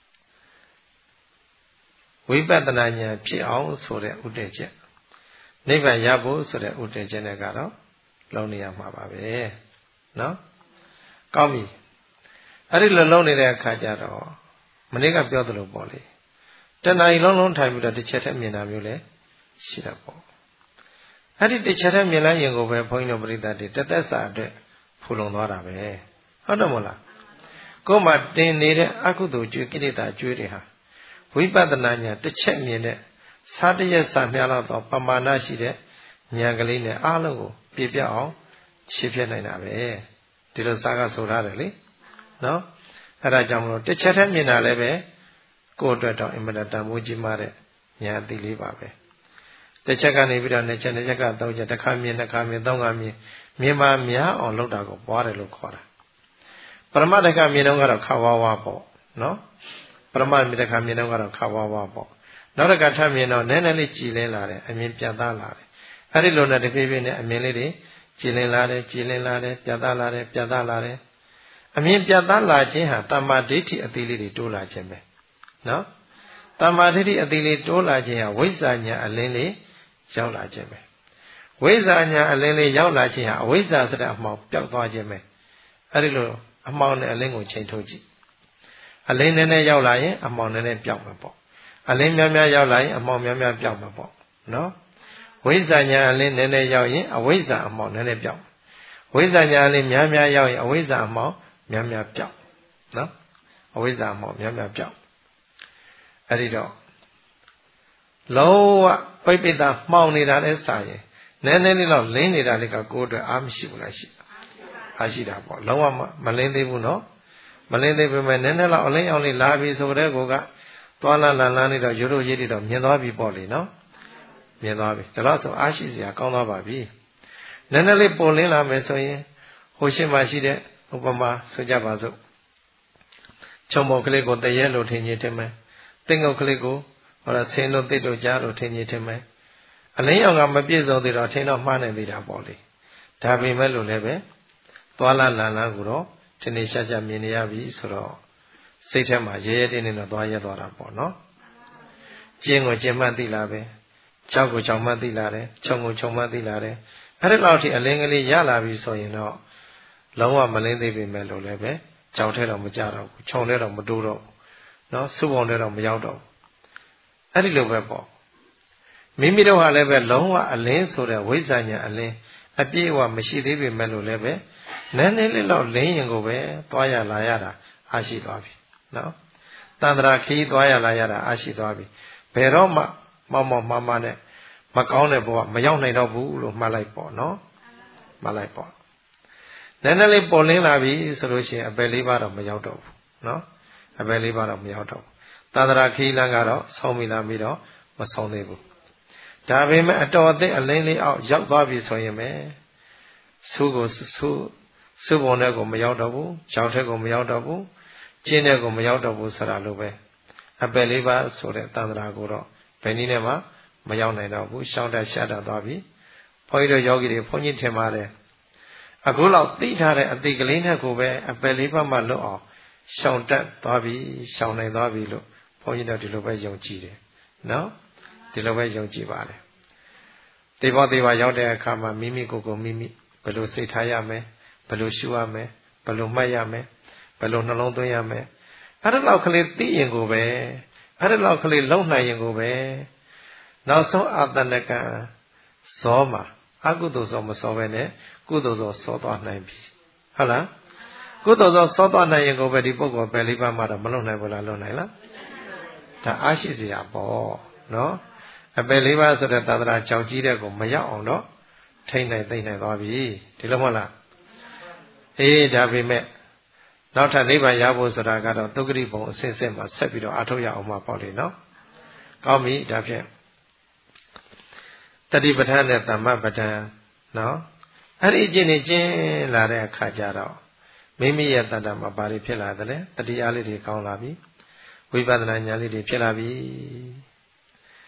ဝိပဿနာဉာဏ်ဖြစ်အောင်ဆိုတဲ့ဥတည်ချက်နိဗ္ဗာန်ရဖို့ဆိုတဲ့ဥတည်ချက်နဲ့ကတော့လုံးနေရမှာပါပဲနော်ကောင်းပြီအဲ့ဒီလိုလုံးနေတဲ့အခါကျတော့မနေ့ကပြောသလိုပေါ့လေတဏှာကြီးလုံးလုံးထိုင်ပြီးတော့တစ်ချက်တည်းမြင်တာမျိုးလဲရှိတာပေါ့အဲ့ဒီတစ်ချက်တည်းမြင်လိုက်ရင်ကိုပဲဘုန်းကြီးတို့ပရိသတ်တွေတသက်စာအတွက်ဖူလုံသွားတာပဲဟုတ်တယ်မို့လားကိုယ်မှတင်နေတဲ့အကုသိုလ်ကျွေးကိလေသာကျွေးတွေဟာဝိပဿနာဉာဏ်တစ်ချက်မြင်တဲ့စားတရက်စာမြလောက်တော့ပမာဏရှိတဲ့ဉာဏ်ကလေးနဲ့အားလုံးကိုပြည့်ပြတ်အောင်ရှင်းပြနိုင်တာပဲဒီလိုစာကဆိုထားတယ်လေနော်အဲ့ဒါကြောင့်မလို့တစ်ချက်တည်းမြင်တာလည်းပဲကိုယ့်အတွက်တော့အင်မတန်တန်ဖိုးကြီးမားတဲ့ဉာဏ်အသိလေးပါပဲတစ်ချက်ကနေပြီးတော့နှစ်ချက်နှစ်ချက်ကသုံးချက်တစ်ခါမြင်နှစ်ခါမြင်သုံးခါမြင်မြင်ပါများအောင်လုပ်တာကိုပွားတယ်လို့ခေါ်တာပရမတ္ထကမြင်တော့ကတော့ခါဝါဝါပေါ့နော်ပရမတ္ထကမြင်တော့ကတော့ခါဝါဝါပေါ့နောက်တစ်ခါထပ်မြင်တော့နည်းနည်းလေးကြည်လင်းလာတယ်အမြင်ပြတ်သားလာတယ်အဲ့ဒီလိုနဲ့တဖြည်းဖြည်းနဲ့အမြင်လေးတွေကြည်လင်းလာတယ်ကြည်လင်းလာတယ်ပြတ်သားလာတယ်ပြတ်သားလာတယ်အမြင်ပြတ်သားလာခြင်းဟာတမ္မာဒိဋ္ဌိအသေးလေးတွေတိုးလာခြင်းပဲနော်တမ္မာဒိဋ္ဌိအသေးလေးတိုးလာခြင်းဟာဝိဇ္ဇာညာအလင်းလေးရောက်လာခြင်းပဲဝိဇ္ဇာညာအလင်းလေးရောက်လာခြင်းဟာအဝိဇ္ဇာဆိုတဲ့အမှောင်ပျောက်သွားခြင်းပဲအဲ့ဒီလိုအမှောင်နဲ့အလင်းကိုချိန်ထုတ်ကြည့်အလင်းနည်းနည်းရောက်လာရင်အမှောင်နည်းနည်းပျောက်မှာပေါ့အလင်းများများရောက်လာရင်အမှောင်များများပျောက်မှာပေါ့နော်ဝိဇ္ဇာညာအလင်းနည်းနည်းရောက်ရင်အဝိဇ္ဇာအမှောင်နည်းနည်းပျောက်ဝိဇ္ဇာညာအလင်းများများရောက်ရင်အဝိဇ္ဇာအမှောင်များများပျောက်နော်အဝိဇ္ဇာအမှောင်များများပျောက်အဲ့ဒီတော့လုံးဝပိဋိတာမှောင်နေတာလဲစာရင်နည်းနည်းလေးတော့လင်းနေတာလေးကကိုယ်အတွက်အားမရှိဘူးလားရှိအားရှိတာပေါ့လုံးဝမလင်းသေးဘူးနော်မလင်းသေးပေမဲ့နည်းနည်းတော့အလင်းအောင်လေးလာပြီဆိုတဲ့ကိုကသွားလာလန်လန်းနေတော့ရိုးရိုးရေးတွေတော့မြင်သွားပြီပေါ့လေနော်မြင်သွားပြီဒါတော့ဆိုအားရှိစရာကောင်းသွားပါပြီနည်းနည်းလေးပုံလင်းလာမယ်ဆိုရင်ဟိုရှိမှရှိတဲ့ဥပမာဆိုကြပါစို့ချုံမော်ကလေးကိုတရဲလို့ထင်ကြီးထင်မယ်တင်းငုတ်ကလေးကိုဟောတော့ဆင်းလို့တစ်လို့ကြားလို့ထင်ကြီးထင်မယ်အလင်းအောင်ကမပြည့်စုံသေးတော့ထင်တော့မှားနေသေးတာပေါ့လေဒါပေမဲ့လို့လည်းပဲသွားလာလန်လန်းကိုတော့ထင်နေရှားရှားမြင်နေရပြီဆိုတော့စိတ်ထဲမှာရဲရဲတင်းတင်းတော့သွားရဲသွားတာပေါ့နော်ကျင်းကိုကျင်းမှတ်သိလာပဲကြောက်ကိုကြောက်မှတ်သိလာတယ်ခြုံကိုခြုံမှတ်သိလာတယ်အဲ့ဒီလောက်ထိအလင်းကလေးရလာပြီဆိုရင်တော့လုံးဝမလင်းသေးပေမဲ့လို့လည်းပဲကြောက်ထဲတော့မကြတော့ဘူးခြုံထဲတော့မတိုးတော့ဘူးနော်စုပုံထဲတော့မရောက်တော့ဘူးအဲ့ဒီလိုပဲပေါ့မိမိတို့ဟာလည်းပဲလုံးဝအလင်းဆိုတဲ့ဝိဇ္ဇာညာအလင်းအပြည့်အဝမရှိသေးပေမဲ့လို့လည်းပဲနည်းနည်းလေးတော့လင်းရင်ကိုပဲသွားရလာရတာအားရှိသွားပြီနော်တန္တရာခီးသွားရလာရတာအားရှိသွားပြီဘယ်တော့မှမောက်မောက်မမနဲ့မကောင်းတဲ့ဘဝမရောက်နိုင်တော့ဘူးလို့မှတ်လိုက်ပေါ့နော်မှတ်လိုက်ပေါ့နည်းနည်းလေးပေါ်လင်းလာပြီဆိုလို့ရှိရင်အပယ်လေးပါးတော့မရောက်တော့ဘူးနော်အပယ်လေးပါးတော့မရောက်တော့ဘူးတန္တရာခီးလန်းကတော့ဆောင်းမိလာပြီးတော့မဆောင်းသေးဘူးဒါပေမဲ့အတော်အသင့်အလင်းလေးအောက်ရောက်သွားပြီဆိုရင်ပဲဆူကိုဆူဆူပုံတဲ့ကိုမရောက်တော့ဘူးကြောက်တဲ့ကိုမရောက်တော့ဘူးကျင်းတဲ့ကိုမရောက်တော့ဘူးဆိုတာလိုပဲအပယ်လေးပါးဆိုတဲ့တန္တရာကိုတော့ဘယ်နည်းနဲ့မှမရောက်နိုင်တော့ဘူးရှောင်းတတ်ရှာတတ်သွားပြီဘုန်းကြီးတို့ယောဂီတွေဘုန်းကြီးထင်ပါတယ်အခုလောက်သိထားတဲ့အတိတ်ကလေးနဲ့ကိုပဲအပယ်လေးပါးမှလွတ်အောင်ရှောင်တတ်သွားပြီရှောင်နိုင်သွားပြီလို့ဘုန်းကြီးတို့ဒီလိုပဲယုံကြည်တယ်နော်ဒီလိုပဲယုံကြည်ပါလေတေဘောတေဝရောက်တဲ့အခါမှာမိမိကိုယ်ကိုမိမိဘယ်လိုစိတ်ထားရမလဲဘယ်လိုရှုရမလဲဘယ်လိုမှတ်ရမလဲဘယ်လိုနှလုံးသွင်းရမလဲအဲ့ဒါလောက်ကလေးသိရင်ကိုပဲအဲ့ဒါလောက်ကလေးလုံနိုင်ရင်ကိုပဲနောက်ဆုံးအာတဏကံဇောမှာအကုသိုလ်ဇောမစောပဲနဲ့ကုသိုလ်ဇောစောသွားနိုင်ပြီဟုတ်လားကုသိုလ်ဇောစောသွားနိုင်ရင်ကိုပဲဒီပုဂ္ဂိုလ်ပဲလေးပါးမှတော့မလုံနိုင်ဘူးလားလုံနိုင်လားဒါအားရှိစရာပေါ့နော်အပယ်လေးပါးဆိုတဲ့သာသနာကြောင်ကြီးတဲ့ကိုမရောက်အောင်တော့ထိမ့်နိုင်သိမ့်နိုင်သွားပြီဒီလိုမဟုတ်လားအေးဒါပေမဲ့နောက်ထပ်နိဗ္ဗာန်ရဖို့ဆိုတာကတော့သုက္ကတိဘုံအစစ်စစ်မှာဆက်ပြီးတော့အထောက်ရအောင်မှာပေါ့လေနော်ကောင်းပြီဒါဖြင့်တတိပဋ္ဌာန်နဲ့သမ္မပဋ္ဌာန်နော်အဲ့ဒီအကျင့်နဲ့ကျင့်လာတဲ့အခါကျတော့မိမိရဲ့တဏ္ဍာမှာဘာတွေဖြစ်လာသလဲတတိအားလေးတွေကောင်းလာပြီဝိပဿနာဉာဏ်လေးတွေဖြစ်လာပြီဝ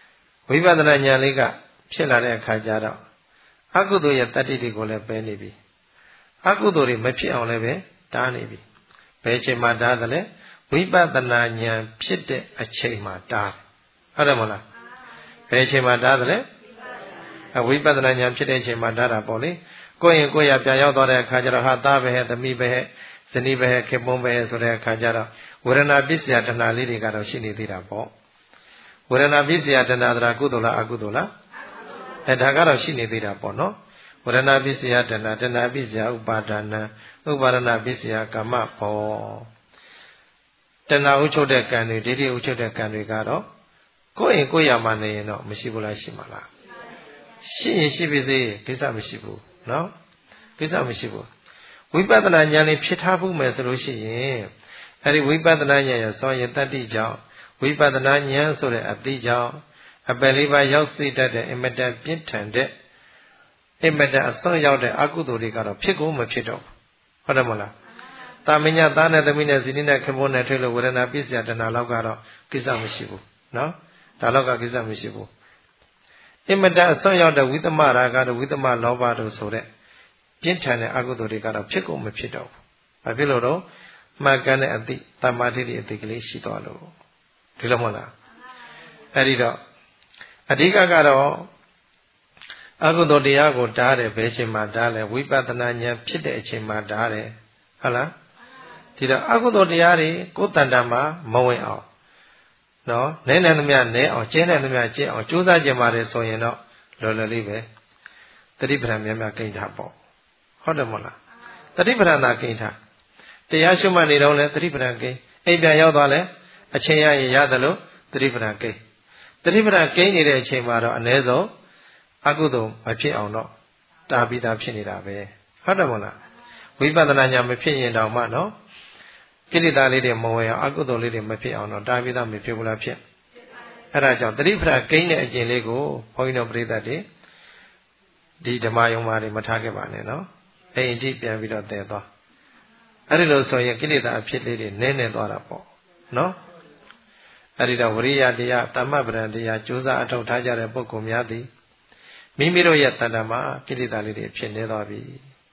ဝိပဿနာဉာဏ်လေးကဖြစ်လာတဲ့အခါကျတော့အကုသိုလ်ရဲ့တတ္တိတွေကိုလည်းပယ်နေပြီအကုသိုလ်တွေမဖြစ်အောင်လည်းပဲတားနေပြီဘယ်အချိန်မှတားတယ်လဲဝိပဿနာဉာဏ်ဖြစ်တဲ့အချိန်မှတားဟုတ်တယ်မဟုတ်လားဘယ်အချိန်မှတားတယ်လဲဝိပဿနာဉာဏ်ဖြစ်တဲ့အချိန်မှတားတာပေါ့လေကိုယ်ရင်ကိုယ်ရပြန်ရောက်သွားတဲ့အခါကျတော့ဟာသားပဲဟဲ့သမီးပဲဟဲ့ဇနီးပဲဟဲ့ခင်ပွန်းပဲဟဲ့ဆိုတဲ့အခါကျတော့ဝေဒနာပစ္စယတဏှာလေးတွေကတော့ရှိနေသေးတာပေါ့ဝေဒနာပစ္စယတဏှာတရာကုသိုလ်လားအကုသိုလ်လားအဲဒါကတော့ရှိနေသေးတာပေါ့နော်ဝေဒနာပစ္စယတဏှာတဏှာပစ္စယဥပါဒနာဥပါဒနာပစ္စယကာမဘောတဏှာဥချုပ်တဲ့ကံတွေဒိဋ္ဌိဥချုပ်တဲ့ကံတွေကတော့ကိုယ်ရင်ကိုယ်ရမှနေရင်တော့မရှိဘူးလားရှိမှာလားရှိရင်ရှိပြီသေးကိစ္စမရှိဘူးနော်ကိစ္စမရှိဘူးဝိပဿနာဉာဏ်လေးဖြစ်ထားဖို့မယ်ဆိုလို့ရှိရင်အဲဒီဝိပဿနာဉာဏ်ရဲ့စောရင်တတ္တိကြောင့်ဝိပဿနာဉာဏ်ဆိုတဲ့အတိကြောင့်အပယ်လေးပါးရောက်စိတ်တတ်တဲ့အင်မတန်ပြင်းထန်တဲ့အင်မတန်အစွန့်ရောက်တဲ့အကုသိုလ်တွေကတော့ဖြစ်ကုန်မဖြစ်တော့ဘူးဟုတ်တယ်မဟုတ်လားတာမညသားနဲ့သမီးနဲ့ဇနီးနဲ့ခင်ပွန်းနဲ့ထွေးလို့ဝေဒနာပစ္စယတဏှာလောက်ကတော့ကိစ္စမရှိဘူးနော်ဒါလောက်ကကိစ္စမရှိဘူးအင်မတန်အစွန့်ရောက်တဲ့ဝိသမရာဂတို့ဝိသမလောဘတို့ဆိုတဲ့ပြင်းထန်တဲ့အကုသိုလ်တွေကတော့ဖြစ်ကုန်မဖြစ်တော့ဘူးဘာဖြစ်လို့တော့မှန်ကန်တဲ့အတိတမ္မာတိတိအတိကလေးရှိသွားလို့ဒီလိုမဟုတ်လားအဲ့ဒီတော့အဓိကကတော့အကုသိုလ်တရားကိုတားတယ်ဘယ်ချိန်မှတားလဲဝိပဿနာဉာဏ်ဖြစ်တဲ့အချိန်မှတားတယ်ဟုတ်လားဒီတော့အကုသိုလ်တရားတွေကိုယ်တန်တမှာမဝင်အောင်နော်နဲနဲသမျှနဲအောင်ကျင်းတဲ့သမျှကျင်းအောင်ကြိုးစားကြပါတယ်ဆိုရင်တော့လော်လော်လေးပဲတတိပဌာန်များများကိန်းထားပေါ့ဟုတ်တယ်မဟုတ်လားတတိပဌာန်သာကိန်းထားတရားရှုမှတ်နေတော့လဲတတိပဌာန်ကိန်းအိမ်ပြန်ရောက်သွားလဲအချိန်ရရင်ရတယ်လို့တတိပဌာန်ကိန်းတတိပဌာန်ကိန်းနေတဲ့အချိန်မှာတော့အ ਨੇ ဆုံးအကုသိုလ်မဖြစ်အောင်တော့တာပြီးသားဖြစ်နေတာပဲဟုတ်တယ်မဟုတ်လားဝိပဿနာဉာဏ်မဖြစ်ရင်တောင်မှနော်ကိလေသာလေးတွေမဝင်အောင်အကုသိုလ်လေးတွေမဖြစ်အောင်တော့တာပြီးသားမဖြစ်ဘူးလားဖြစ်အဲ့ဒါကြောင့်တတိပဌာန်ကိန်းတဲ့အကျင့်လေးကိုဘုန်းကြီးတို့ပြိဿတ်တွေဒီဓမ္မယုံမာတွေမထားခဲ့ပါနဲ့နော်အိမ်အထိပြန်ပြီးတော့တည်သွားအဲ့ဒီလိုဆိုရင်ကိလေသာအဖြစ်လေးတွေနည်းနည်းသွားတာပေါ့နော်အဲ့ဒီတော့ဝရိယတရားတမ္မပဒံတရားကြိုးစားအထောက်ထားကြတဲ့ပုဂ္ဂိုလ်များသည်မိမိတို့ရဲ့တဏ္ဍာမှာကိလေသာလေးတွေဖြစ်နေသွားပြီ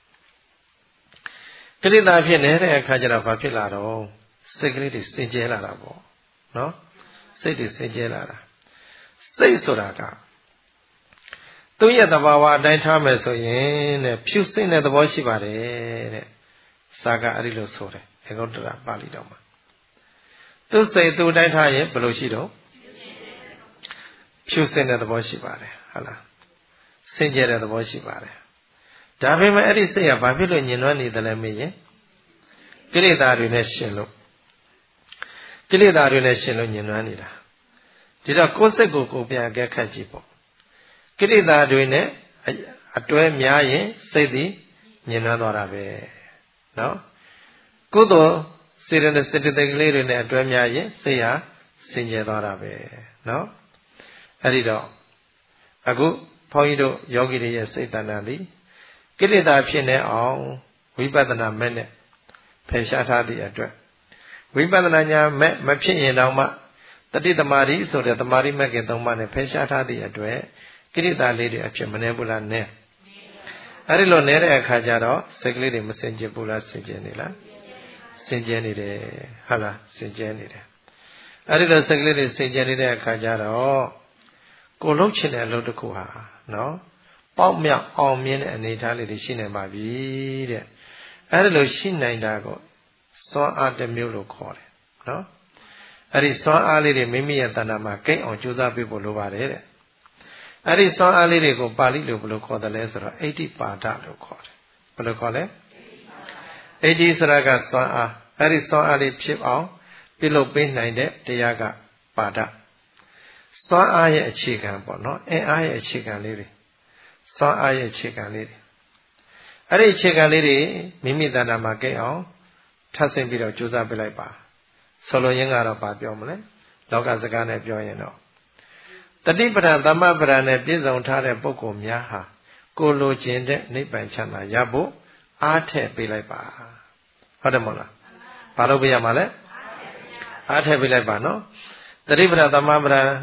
ကိလေသာဖြစ်နေတဲ့အခါကျတော့ဘာဖြစ်လာတော့စိတ်ကလေးတွေစင်ကြဲလာတာပေါ့နော်စိတ်တွေစင်ကြဲလာတာစိတ်ဆိုတာကသူ့ရဲ့သဘာဝအတိုင်းထားမယ်ဆိုရင်တဲ့ဖြူစင်တဲ့သဘောရှိပါတယ်တဲ့စာကအဲ့ဒီလိုဆိုတယ်အဂုတ္တရပါဠိတော်မှာသူစိတ်သူ့တိုင်းထားရင်ဘယ်လိုရှိတော့ဖြူစင်တဲ့သဘောရှိပါတယ်ဟုတ်လားစင်ကြယ်တဲ့သဘောရှိပါတယ်ဒါပေမဲ့အဲ့ဒီစိတ်ကဘာဖြစ်လို့ညင်နွမ်းနေတယ်လဲမေးရင်ကိလေသာတွေနဲ့ရှင်လို့ကိလေသာတွေနဲ့ရှင်လို့ညင်နွမ်းနေတာဒီတော့ကိုယ်စိတ်ကိုကိုယ်ပြန်အကဲခတ်ကြည့်ပေါ့ကိလေသာတွေနဲ့အတွဲများရင်စိတ်သည်ညင်နွမ်းသွားတာပဲနော်ကုသိုလ်စေတနာစေတသိက်ကလေးတွေနဲ့အတွဲများရင်စိတ်ဟာစင်ကြယ်သွားတာပဲနော်အဲ့ဒီတော့အခုဘုန်းကြီးတို့ယောဂီတွေရဲ့စိတ်တဏ္ဍာသည်ကိလေသာဖြစ်နေအောင်ဝိပဿနာမဲ့နဲ့ဖယ်ရှားထားသည့်အတွက်ဝိပဿနာညာမဲ့မဖြစ်ရင်တောင်မှတတိသမารီဆိုတဲ့သမารီမဲ့ခင်သုံးပါးနဲ့ဖယ်ရှားထားသည့်အတွက်ကိလေသာလေးတွေအဖြစ်မနေဘူးလားနဲအဲ့ဒီလိုနေတဲ့အခါကျတော့စိတ်ကလေးတွေမစင်ကြဘူးလားစင်ကြနေလားစင်ကြနေတယ်ဟုတ်လားစင်ကြနေတယ်အဲ့ဒီလိုစိတ်ကလေးတွေစင်ကြနေတဲ့အခါကျတော့ကိုလှုပ်ချင်တဲ့အလုပ်တစ်ခုဟာနော်ပေါက်မြောက်အောင်မြင်တဲ့အနေအထားလေးတွေရှိနေပါပြီတဲ့အဲ့ဒီလိုရှိနိုင်တာကိုစွမ်းအားတစ်မျိုးလို့ခေါ်တယ်နော်အဲ့ဒီစွမ်းအားလေးတွေမိမိရဲ့တဏ္ဍာမှာကိတ်အောင်ကြိုးစားပေးဖို့လိုပါတယ်တဲ့အဲ့ဒီစွမ်းအားလေးတွေကိုပါဠိလိုဘယ်လိုခေါ်တယ်လဲဆိုတော့အဋ္ဌိပါဒလို့ခေါ်တယ်ဘယ်လိုခေါ်လဲအဋ္ဌိဆိုတာကစွမ်းအားအဲ့ဒီစွမ်းအားလေးဖြစ်အောင်ပြုလုပ်ပေးနိုင်တဲ့တရားကပါဒစွမ်းအားရဲ့အခြေခံပေါ့နော်အင်အားရဲ့အခြေခံလေးတွေစွမ်းအားရဲ့အခြေခံလေးတွေအဲ့ဒီအခြေခံလေးတွေမိမိတဏ္ဍာမှာကိတ်အောင်ထပ်ဆင့်ပြီးတော့ကြိုးစားပေးလိုက်ပါဆိုလိုရင်းကတော့ဘာပြောမလဲလောကစကားနဲ့ပြောရင်တော့တတိပဒံသမ္မပဒံနဲ့ပြည့်စုံထားတဲ့ပုဂ္ဂိုလ်များဟာကိုလိုချင်တဲ့နိဗ္ဗာန်ချမ်းသာရဖို့အားထည့်ပေးလိုက်ပါဟုတ်တယ်မဟုတ်လားဘာလို့ပေးရမှာလဲအားထည့်ပေးလိုက်ပါနော်တတိပဒံသမ္မပဒံ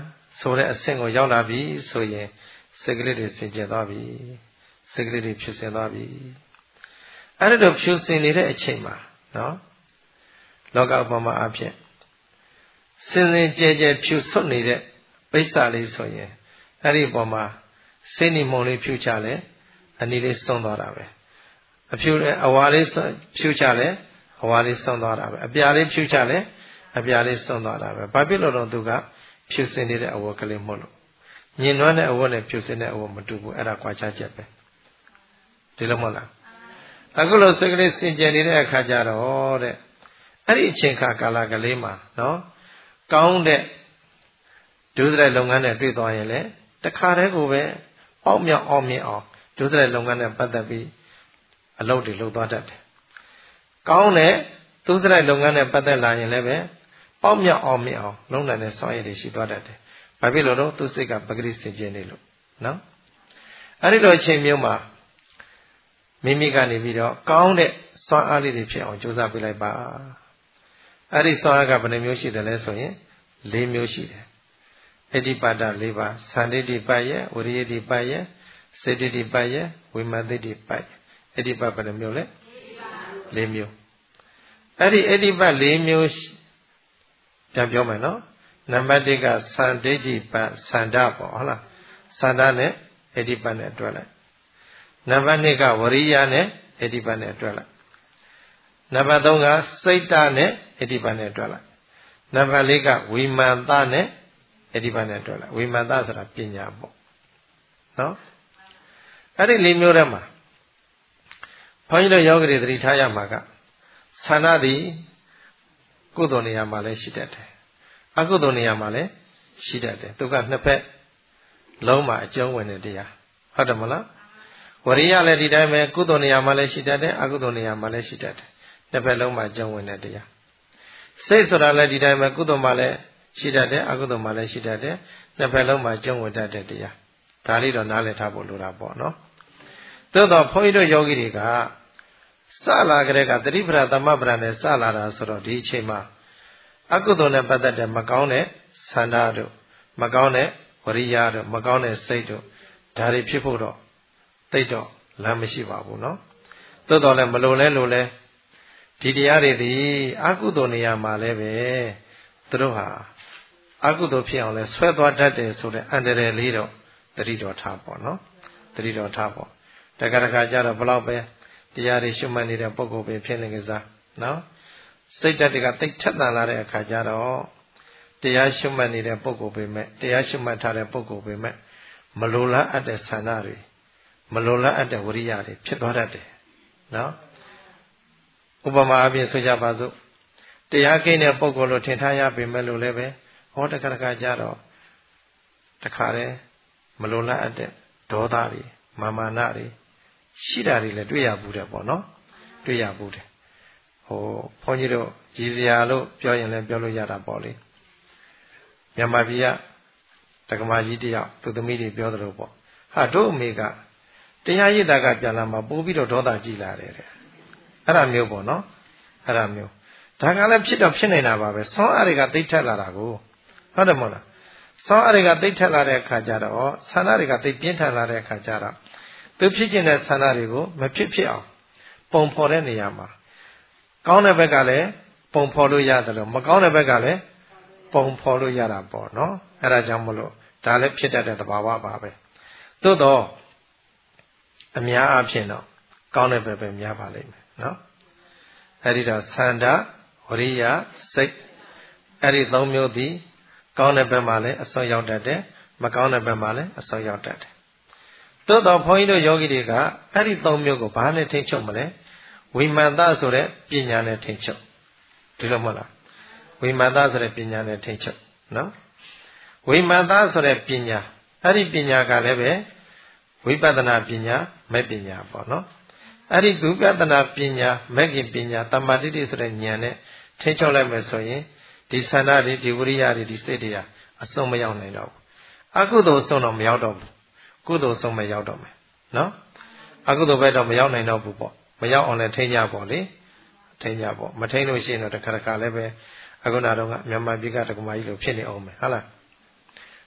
ဆိုတဲ့အဆင့်ကိုရောက်လာပြီဆိုရင်စိတ်ကလေးတွေစင်ကြယ်သွားပြီစိတ်ကလေးတွေဖြူစင်သွားပြီအဲ့ဒါတော့ဖြူစင်နေတဲ့အချိန်မှာနော်လောကဥပမာအဖြစ်စင်စင်ကြယ်ကြယ်ဖြူဆွတ်နေတဲ့ပိဿာလေးဆိုရင်အဲ့ဒီပုံမှာစိတ်နိမုံလေးဖြူချလဲအနီလေးဆုံးသွားတာပဲအဖြူလဲအဝါလေးဖြူချလဲအဝါလေးဆုံးသွားတာပဲအပြာလေးဖြူချလဲအပြာလေးဆုံးသွားတာပဲဘာဖြစ်လို့တော့သူကဖြူစင်နေတဲ့အဝတ်ကလေးမို့လို့ညင်နွမ်းတဲ့အဝတ်နဲ့ဖြူစင်တဲ့အဝတ်မတူဘူးအဲ့ဒါကွာခြားချက်ပဲဒီလိုမဟုတ်လားအခုလို့စိတ်ကလေးစင်ကြယ်နေတဲ့အခါကျတော့တဲ့အဲ့ဒီအချိန်ခါကာလကလေးမှာနော်ကောင်းတဲ့ဒုစရိုက်လုပ်ငန်းနဲ့တွေ့သွားရင်လေတခါတည်းကိုပဲပေါက်မြောက်အောင်မြင်အောင်ဒုစရိုက်လုပ်ငန်းနဲ့ပတ်သက်ပြီးအလုပ်တွေလုပ်သွားတတ်တယ်ကောင်းတဲ့ဒုစရိုက်လုပ်ငန်းနဲ့ပတ်သက်လာရင်လည်းပဲပေါက်မြောက်အောင်မြင်အောင်လုပ်နိုင်တဲ့ဆောင်ရည်တွေရှိသွားတတ်တယ်ဘာဖြစ်လို့တော့သူစိတ်ကပဂရိစင်ကြယ်နေလို့နော်အဲ့ဒီလိုအချိန်မျိုးမှာမိမိကနေပြီးတော့ကောင်းတဲ့စွမ်းအားလေးတွေဖြစ်အောင်ကြိုးစားပေးလိုက်ပါအဲ့ဒီစွမ်းအားကဘယ်နှမျိုးရှိတယ်လဲဆိုရင်၄မျိုးရှိတယ်အဋ္ဌိပါဒ၄ပါးသန္တိတိပတ်ယဝရိယတိပတ်ယစေတတိပတ်ယဝိမတ္တိပတ်ယအဋ္ဌိပတ်ဘယ်နှမျိုးလဲ၄မျိုးအဲ့ဒီအဋ္ဌိပတ်၄မျိုးပြန်ပြောမယ်နော်နံပါတ်၁ကသန္တိတိပတ်သန္တာပေါ့ဟုတ်လားသန္တာနဲ့အဋ္ဌိပတ်နဲ့တွဲလိုက်နံပါတ်၂ကဝရိယနဲ့အဋ္ဌိပတ်နဲ့တွဲလိုက်နံပါတ်၃ကစိတ်တနဲ့အဋ္ဌိပတ်နဲ့တွဲလိုက်နံပါတ်၄ကဝိမာန်တနဲ့အဋ္ဌိပတ်နဲ့တွဲလိုက်ဝိမာန်တဆိုတာပညာပေါ့နော်အဲ့ဒီ၄မျိုးထဲမှာဘုန်းကြီးတို့ယောဂီတွေသတိထားရမှာကသန္တာသည်ကုသိုလ်နေရာမှာလည်းရှိတတ်တယ်အကုသိုလ်နေရာမှာလည်းရှိတတ်တယ်သူကနှစ်ဖက်လုံးမှာအကျုံးဝင်တဲ့တရားဟုတ်တယ်မလားဝရိယလည်းဒီတိုင်းပဲကုသိုလ်နေရာမှာလည်းရှိတတ်တယ်အကုသိုလ်နေရာမှာလည်းရှိတတ်တယ်နှစ်ဖက်လုံးမှာအကျုံးဝင်တဲ့တရားစိတ်ဆိုတာလည်းဒီတိုင်းပဲကုသိုလ်မှာလည်းရှိတတ်တယ်အကုသိုလ်မှာလည်းရှိတတ်တယ်နှစ်ဖက်လုံးမှာအကျုံးဝင်တတ်တဲ့တရားဒါလေးတော့နားလည်ထားဖို့လိုတာပေါ့နော်သို့တော့ဘုန်းကြီးတို့ယောဂီတွေကစလာကြတဲ့ကသတိပ္ပရာသမပ္ပရာနဲ့စလာတာဆိုတော့ဒီအချိန်မှာအကုသိုလ်နဲ့ပတ်သက်တဲ့မကောင်းတဲ့ဆန္ဒတို့မကောင်းတဲ့ဝရိယတို့မကောင်းတဲ့စိတ်တို့ဒါတွေဖြစ်ဖို့တော့သိတော့လမ်းမရှိပါဘူးနော်သို့တော်လည်းမလိုလဲလိုလဲဒီတရားတွေဒီအကုသိုလ်နေရာမှာလည်းပဲသူတို့ဟာအကုသိုလ်ဖြစ်အောင်လဲဆွဲသွားတတ်တယ်ဆိုတဲ့အန္တရာယ်လေးတော့သတိတော်ထားပေါ့နော်သတိတော်ထားပေါ့တခါတခါကျတော့ဘလောက်ပဲတရားတွေရှုမှတ်နေတဲ့ပုဂ္ဂိုလ်ပဲဖြစ်နေကြစားနော်စိတ်ဓာတ်တွေကတိတ်ထက်သန်လာတဲ့အခါကျတော့တရားရှုမှတ်နေတဲ့ပုဂ္ဂိုလ်ပဲမဲ့တရားရှုမှတ်ထားတဲ့ပုဂ္ဂိုလ်ပဲမဲ့မလိုလားအပ်တဲ့ဆန္ဒတွေမလိုလားအပ်တဲ့ဝရိယတွေဖြစ်သွားတတ်တယ်နော်ဥပမာအပြင်ဆိုကြပါစို့တရားကိန်းတဲ့ပုဂ္ဂိုလ်လို့ထင်ထားရပေမဲ့လို့လည်းပဲဟောတခါတခါကြတော့တခါလဲမလိုလားအပ်တဲ့ဒေါသတွေမာမာနတွေရှိတာတွေလည်းတွေ့ရဘူးတယ်ပေါ့နော်တွေ့ရဘူးတယ်ဟိုဘုန်းကြီးတို့ကြည်စရာလို့ပြောရင်လည်းပြောလို့ရတာပေါ့လေမြန်မာပြည်ကတက္ကမကြီးတယောက်သူသမီးတွေပြောသလိုပေါ့ဟာတို့အမေကတရားရည်တာကပြန်လာမှပို့ပြီးတော့ဒေါသကြီးလာတယ်တဲ့အဲ့ဒါမျိုးပေါ့နော်အဲ့ဒါမျိုးဒါကလည်းဖြစ်တော့ဖြစ်နေတာပါပဲဆောင်းအားတွေကသိထက်လာတာကိုဟုတ်တယ်မဟုတ်လားဆောင်းအားတွေကသိထက်လာတဲ့အခါကျတော့ဆန္ဒတွေကသိပြင်းထန်လာတဲ့အခါကျတော့သူဖြစ်ကျင်တဲ့ဆန္ဒတွေကိုမဖြစ်ဖြစ်အောင်ပုံဖော်တဲ့နေရာမှာကောင်းတဲ့ဘက်ကလည်းပုံဖော်လို့ရတယ်လို့မကောင်းတဲ့ဘက်ကလည်းပုံဖော်လို့ရတာပေါ့နော်အဲ့ဒါကြောင့်မလို့ဒါလည်းဖြစ်တတ်တဲ့သဘာဝပါပဲသို့တော့အများအားဖြင့်တော့ကောင်းတဲ့ဘက်ပဲများပါလိမ့်မယ်နော်အဲ့ဒီတော့သန္တာဝရိယစိတ်အဲ့ဒီသုံးမျိုးသည်ကောင်းတဲ့ဘက်မှာလည်းအစွမ်းရောက်တတ်တယ်မကောင်းတဲ့ဘက်မှာလည်းအစွမ်းရောက်တတ်တယ်သို့တော့ဘုန်းကြီးတို့ယောဂီတွေကအဲ့ဒီသုံးမျိုးကိုဘာနဲ့ထိန်းချုပ်မလဲဝိမာန်တဆိုတဲ့ပညာနဲ့ထိန်းချုပ်ဒီလိုမဟုတ်လားဝိမာန်တဆိုတဲ့ပညာနဲ့ထိန်းချုပ်နော်ဝိမာန်တဆိုတဲ့ပညာအဲ့ဒီပညာကလည်းပဲဝိပဿနာပညာမဲ့ပညာပေါ့နော်အဲ့ဒီဝိပဿနာပညာမဲ့ခင်ပညာတမ္မာတိတိဆိုတဲ့ဉာဏ်နဲ့ထိန်းချုပ်လိုက်မယ်ဆိုရင်ဒီဆန္ဒတွေဒီဝိရိယတွေဒီစိတ်တွေဟာအဆုံးမရောက်နိုင်တော့ဘူးအကုသိုလ်ဆုံးတော့မရောက်တော့ဘူးကုသိုလ်ဆုံးမရောက်တော့မယ်နော်အကုသိုလ်ဘက်တော့မရောက်နိုင်တော့ဘူးပေါ့မရောက်အောင်လည်းထိန်းကြပေါ့လေထိန်းကြပေါ့မထိန်းလို့ရှိရင်တော့တစ်ခါတစ်ခါလည်းပဲအခုနာတော့ကမြန်မာပြည်ကတက္ကမကြီးလိုဖြစ်နေအောင်မယ်ဟုတ်လား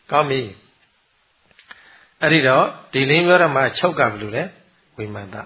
ကောင်းပြီအဲ့ဒီတော့ဒီလေးမျိုးတော့မှချုပ်ကဘယ်လိုလဲဝိမာန်တ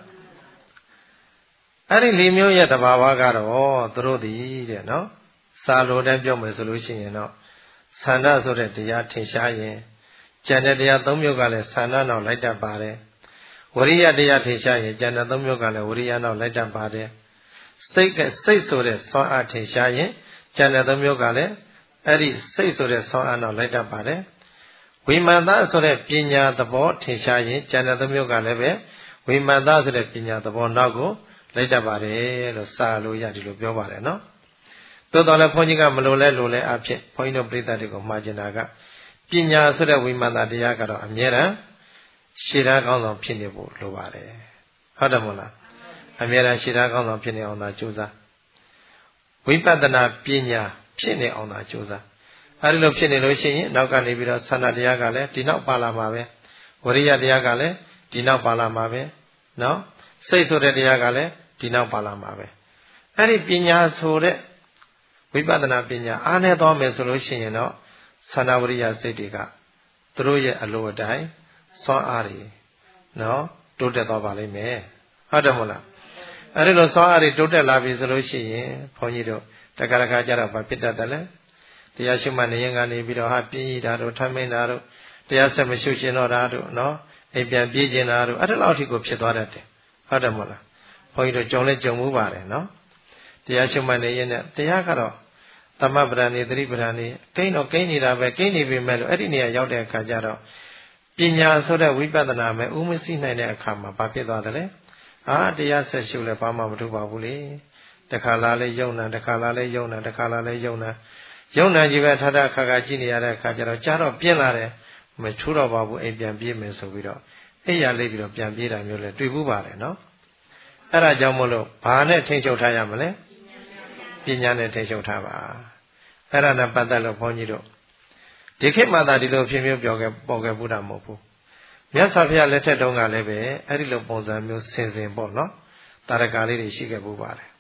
အဲ့ဒီလေးမျိုးရဲ့တဘာဝကတော့သူတို့ဒီတဲ့နော်စာလိုတဲ့ပြောမယ်ဆိုလို့ရှိရင်တော့ဆန္ဒဆိုတဲ့တရားထင်ရှားရင်ကျန်တဲ့တရားသုံးမျိုးကလည်းဆန္ဒနောက်လိုက်တတ်ပါတယ်ဝရိယတရားထင်ရှားရင်ကျန်တဲ့သုံးမျိုးကလည်းဝရိယနောက်လိုက်တတ်ပါတယ်စိတ်ကစိတ်ဆိုတဲ့ဆွမ်းအားထင်ရှားရင်ကျန်တဲ့သုံးမျိုးကလည်းအဲ့ဒီစိတ်ဆိုတဲ့ဆွမ်းအားနောက်လိုက်တတ်ပါတယ်ဝိမာန်သားဆိုတဲ့ပညာသဘောထင်ရှားရင်ကျန်တဲ့သုံးမျိုးကလည်းပဲဝိမာန်သားဆိုတဲ့ပညာသဘောနောက်ကိုလိုက်တတ်ပါတယ်လို့စာလို့ရဒီလိုပြောပါတယ်နော်သို့တော်လည်းဘုန်းကြီးကမလိုလဲလိုလဲအဖြစ်ဘုန်းကြီးတို့ပြိဿတွေကိုမှားကျင်တာကပညာဆိုတဲ့ဝိမာန်သားတရားကတော့အမြဲတမ်းရှေ့သားကောင်းဆောင်ဖြစ်နေဖို့လိုပါတယ်ဟုတ်တယ်မို့လားအမြဲတမ်းရှေ့သားကောင်းဆောင်ဖြစ်နေအောင်သာကြိုးစားဝိပဿနာပညာဖြစ်နေအောင်သာကြိုးစားအဲဒီလိုဖြစ်နေလို့ရှိရင်နောက်ကနေပြီးတော့ဆန္ဒတရားကလည်းဒီနောက်ပါလာမှာပဲဝရိယတရားကလည်းဒီနောက်ပါလာမှာပဲနော်စိတ်ဆိုတဲ့တရားကလည်းဒီနောက်ပါလာမှာပဲအဲ့ဒီပညာဆိုတဲ့ဝိပဿနာပညာအားနဲ့သွားမယ်ဆိုလို့ရှိရင်တော့ဆန္ဒဝရိယစိတ်တွေကသူတို့ရဲ့အလိုအတိုင်းစွမ်းအားတွေနော်တိုးတက်သွားပါလိမ့်မယ်ဟုတ်တယ်မဟုတ်လားအဲ့ဒီလိုစွမ်းအားတွေတိုးတက်လာပြီဆိုလို့ရှိရင်ဘုန်းကြီးတို့တက္ကရာကြတော့ဘာဖြစ်တတ်တယ်လဲတရားရှိမှနေရင်ကနေပြီးတော့ဟာပြင်းရတာတို့ထမ်းမင်းတာတို့တရားဆက်မရှုရှင်တော့တာတို့နော်အိမ်ပြန်ပြေးကျင်တာတို့အဲ့ဒါလောက်ထိကိုဖြစ်သွားတတ်တယ်ဟုတ်တယ်မဟုတ်လားဘုန်းကြီးတို့ကြုံလဲကြုံမှုပါတယ်နော်တရားရှိမှနေရင်နဲ့တရားကတော့သမပဒံနေသတိပဒံနေကိန်းတော့ကိန်းနေတာပဲကိန်းနေပြီမဲ့လို့အဲ့ဒီနေရာရောက်တဲ့အခါကျတော့ပညာဆိုတဲ့ဝိပဿနာမဲ့ဥမသိနိုင်တဲ့အခါမှာဘာဖြစ်သွားတယ်လဲအာတရားဆက်ရှုလဲဘာမှမထူပါဘူးလေတခါလာလဲယုံနာတခါလာလဲယုံနာတခါလာလဲယုံနာယုံနာကြီးပဲထထခါခါကြည့်နေရတဲ့အခါကျတော့ကြားတော့ပြင်းလာတယ်မထူတော့ပါဘူးအိမ်ပြန်ပြေးမယ်ဆိုပြီးတော့အိမ်ရလေးပြီးတော့ပြန်ပြေးတာမျိုးလဲတွေ့ဘူးပါတယ်နော်အဲ့ဒါကြောင့်မို့လို့ဘာနဲ့ထိန်းချုပ်ထားရမလဲပညာနဲ့ထိန်းချုပ်ထားပါအဲ့ဒါနဲ့ပတ်သက်လို့ဘုန်းကြီးတို့ဒီခေတ်မှာသာဒီလိုဖြစ်မျိုးပြောခဲ့ပေါ်ခဲ့ဘူးတာမဟုတ်ဘူးမြတ်စွာဘုရားလက်ထက်တုန်းကလည်းပဲအဲ့ဒီလိုပုံစံမျိုးဆင်ဆင်ပေါ့နော်တာရကလေးတွေရှိခဲ့ဘူးပါတယ်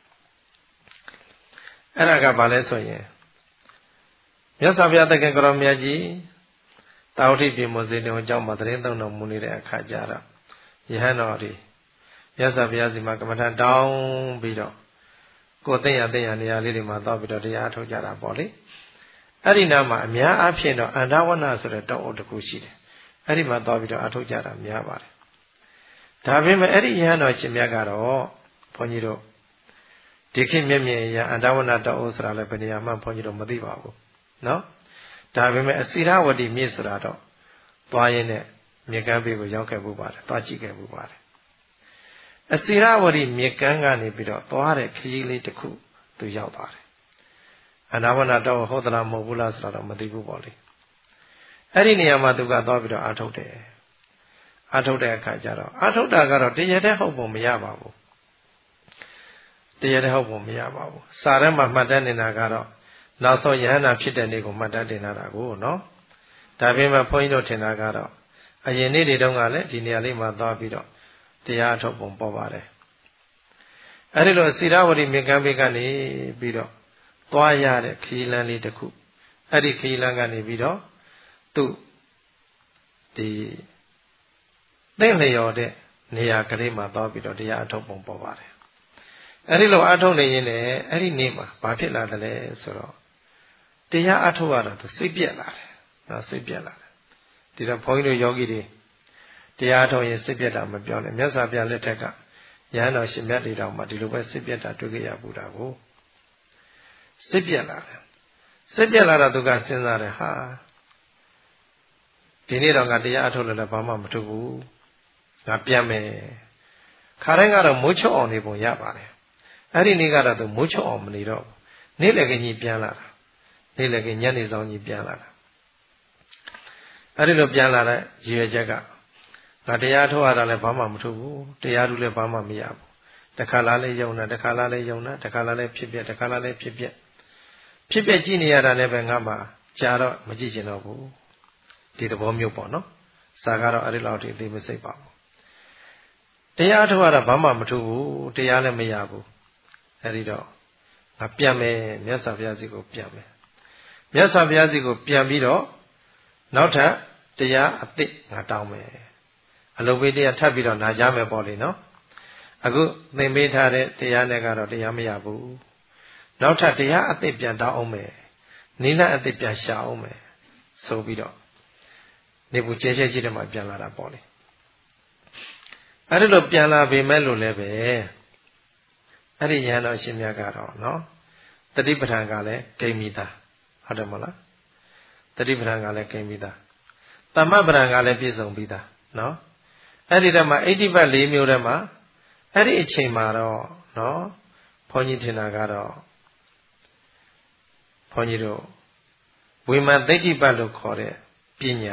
အဲ့ဒါကဘာလဲဆိုရင်မြတ်စွာဘုရားတခင်ကတော်မြတ်ကြီးတာဝတိပြေမောဇေတုံအကြောင်းမှာသတင်းသုံးတော်မူနေတဲ့အခါကျတော့ယဟန်တော်တွေမြတ်စွာဘုရားစီမှာကမ္မထတောင်းပြီးတော့ကိုယ်သိရသိရနေရာလေးတွေမှာတောက်ပြီးတော့တရားထုတ်ကြတာပေါ့လေအဲ့ဒီနားမှာအများအားဖြင့်တော့အန္တဝနဆိုတဲ့တောက်အုပ်တစ်ခုရှိတယ်အဲ့ဒီမှာတောက်ပြီးတော့အထုတ်ကြတာများပါတယ်ဒါပေမဲ့အဲ့ဒီယဟန်တော်ရှင်မြတ်ကတော့ဘုန်းကြီးတို့ဒီခေတ်မျက်မြင်အရာအန္တဝနတောက်အုပ်ဆိုတာလည်းဘယ်နေရာမှဘုန်းကြီးတို့မသိပါဘူးနော်ဒါပေမဲ့အစိရဝတိမြစ်ဆိုတာတော့သွားရင်းနဲ့မြေကမ်းဘေးကိုရောက်ခဲ့မှုပါတယ်သွားကြည့်ခဲ့မှုပါတယ်အစိရဝတိမြေကမ်းကနေပြီးတော့သွားတဲ့ခရီးလေးတစ်ခုသူရောက်သွားတယ်အန္တဝနတောက်ဟုတ်သလားမဟုတ်ဘူးလားဆိုတာတော့မသိဘူးပေါ့လေအဲ့ဒီနေရာမှာသူကသွားပြီးတော့အာထုတ်တယ်အာထုတ်တဲ့အခါကျတော့အာထုတ်တာကတော့တရားတဲ့ဟုတ်ပုံမရပါဘူးတရားတဲ့ဟုတ်ပုံမရပါဘူးစာထဲမှာမှတ်တမ်းနေတာကတော့နောက်ဆုံးယဟန္တာဖြစ်တဲ့နေ့ကိုမှတ်တမ်းတင်လာတာကိုနော်ဒါပေမဲ့ဘုန်းကြီးတို့ထင်တာကတော့အရင်နေ့တွေတုန်းကလည်းဒီနေရာလေးမှာသွားပြီးတော့တရားထုတ်ပုံပေါ်ပါတယ်အဲဒီလိုစိရဝတိမြေကမ်းဘေးကနေပြီးတော့သွားရတဲ့ခရီးလမ်းလေးတစ်ခုအဲ့ဒီခရီးလမ်းကနေပြီးတော့သူ့ဒီသိမ့်လျော်တဲ့နေရာကလေးမှာသွားပြီးတော့တရားထုတ်ပုံပေါ်ပါတယ်အဲ့ဒီလိုအထုတ်နေရင်လည်းအဲ့ဒီနေ့မှာဘာဖြစ်လာတယ်လဲဆိုတော့တရားအထုတ်ရတော့သူစိတ်ပြက်လာတယ်နော်စိတ်ပြက်လာတယ်ဒီတော့ဘုန်းကြီးတို့ယောဂီတွေတရားထုတ်ရင်စိတ်ပြက်တာမပြောနဲ့မြတ်စွာဘုရားလက်ထက်ကယဟန်တော်ရှင်မြတ်တွေတောင်မှဒီလိုပဲစိတ်ပြက်တာတွေ့ကြရဘူးတာကိုစိတ်ပြက်လာတယ်စိတ်ပြက်လာတော့သူကစဉ်းစားတယ်ဟာဒီနေ့တော့ငါတရားအထုတ်လို့လည်းဘာမှမထုတ်ဘူးငါပြန်မယ်ခါတိုင်းကတော့မိုးချုပ်အောင်နေပုံရပါတယ်အဲ့ဒီနေ့ကတော့သူမိုးချုပ်အောင်မနေတော့ဘူးနေ့လည်ကကြီးပြန်လာတာနေ့လည်ကညနေဆောင်ကြီးပြန်လာတာအဲ့ဒီလိုပြန်လာတဲ့ရည်ရွယ်ချက်ကငါတရားထုတ်ရတာလည်းဘာမှမထုတ်ဘူးတရားထုလည်းဘာမှမရဘူးတခါလားလဲယုံတာတခါလားလဲယုံတာတခါလားလဲဖြစ်ပြတခါလားလဲဖြစ်ပြဖြစ်ပြကြည့်နေရတာလည်းပဲငါမှကြာတော့မကြည့်ချင်တော့ဘူးဒီသဘောမျိုးပေါ့နော်စာကတော့အဲ့ဒီလောက်ထိအသေးမစိတ်ပါဘူးတရားထုတ်ရတာဘာမှမထုတ်ဘူးတရားလည်းမရဘူးအဲ့ဒီတော့ငါပြန်မယ်မြတ်စွာဘုရားစီကိုပြန်မယ်မြတ်စွာဘုရားစီကိုပြန်ပြီးတော့နောက်ထပ်တရားအသစ်ငါတောင်းမယ်အလုပ်ပေးတရားထပ်ပြီးတော့နာကြမယ်ပေါ့လေနော်အခုသင်ပေးထားတဲ့တရားနဲ့ကတော့တရားမရဘူးနောက်ထပ်တရားအသစ်ပြန်တောင်းအောင်မယ်နိလအသစ်ပြန်ရှာအောင်မယ်ဆိုပြီးတော့နေဘူးကျဲကျဲကြီးတဲ့မှာပြန်လာတာပေါ့လေအဲ့ဒီလိုပြန်လာပေမဲ့လို့လည်းပဲအဲ့ဒီဉာဏ်တော်ရှင်မြတ်ကတော့နော်တတိပဋ္ဌာန်ကလည်းဂိမ်းမိသားဟုတ်တယ်မဟုတ်လားတတိပဋ္ဌာန်ကလည်းဂိမ်းမိသားသမ္မပဋ္ဌာန်ကလည်းပြည့်စုံပြီးသားနော်အဲ့ဒီတည်းမှာအိဋ္ဌိပတ်၄မျိုးတည်းမှာအဲ့ဒီအချိန်မှာတော့နော်ဘုန်းကြီးထင်တာကတော့ဘုန်းကြီးတို့ဝိမာန်သိဋ္ဌိပတ်လို့ခေါ်တဲ့ပညာ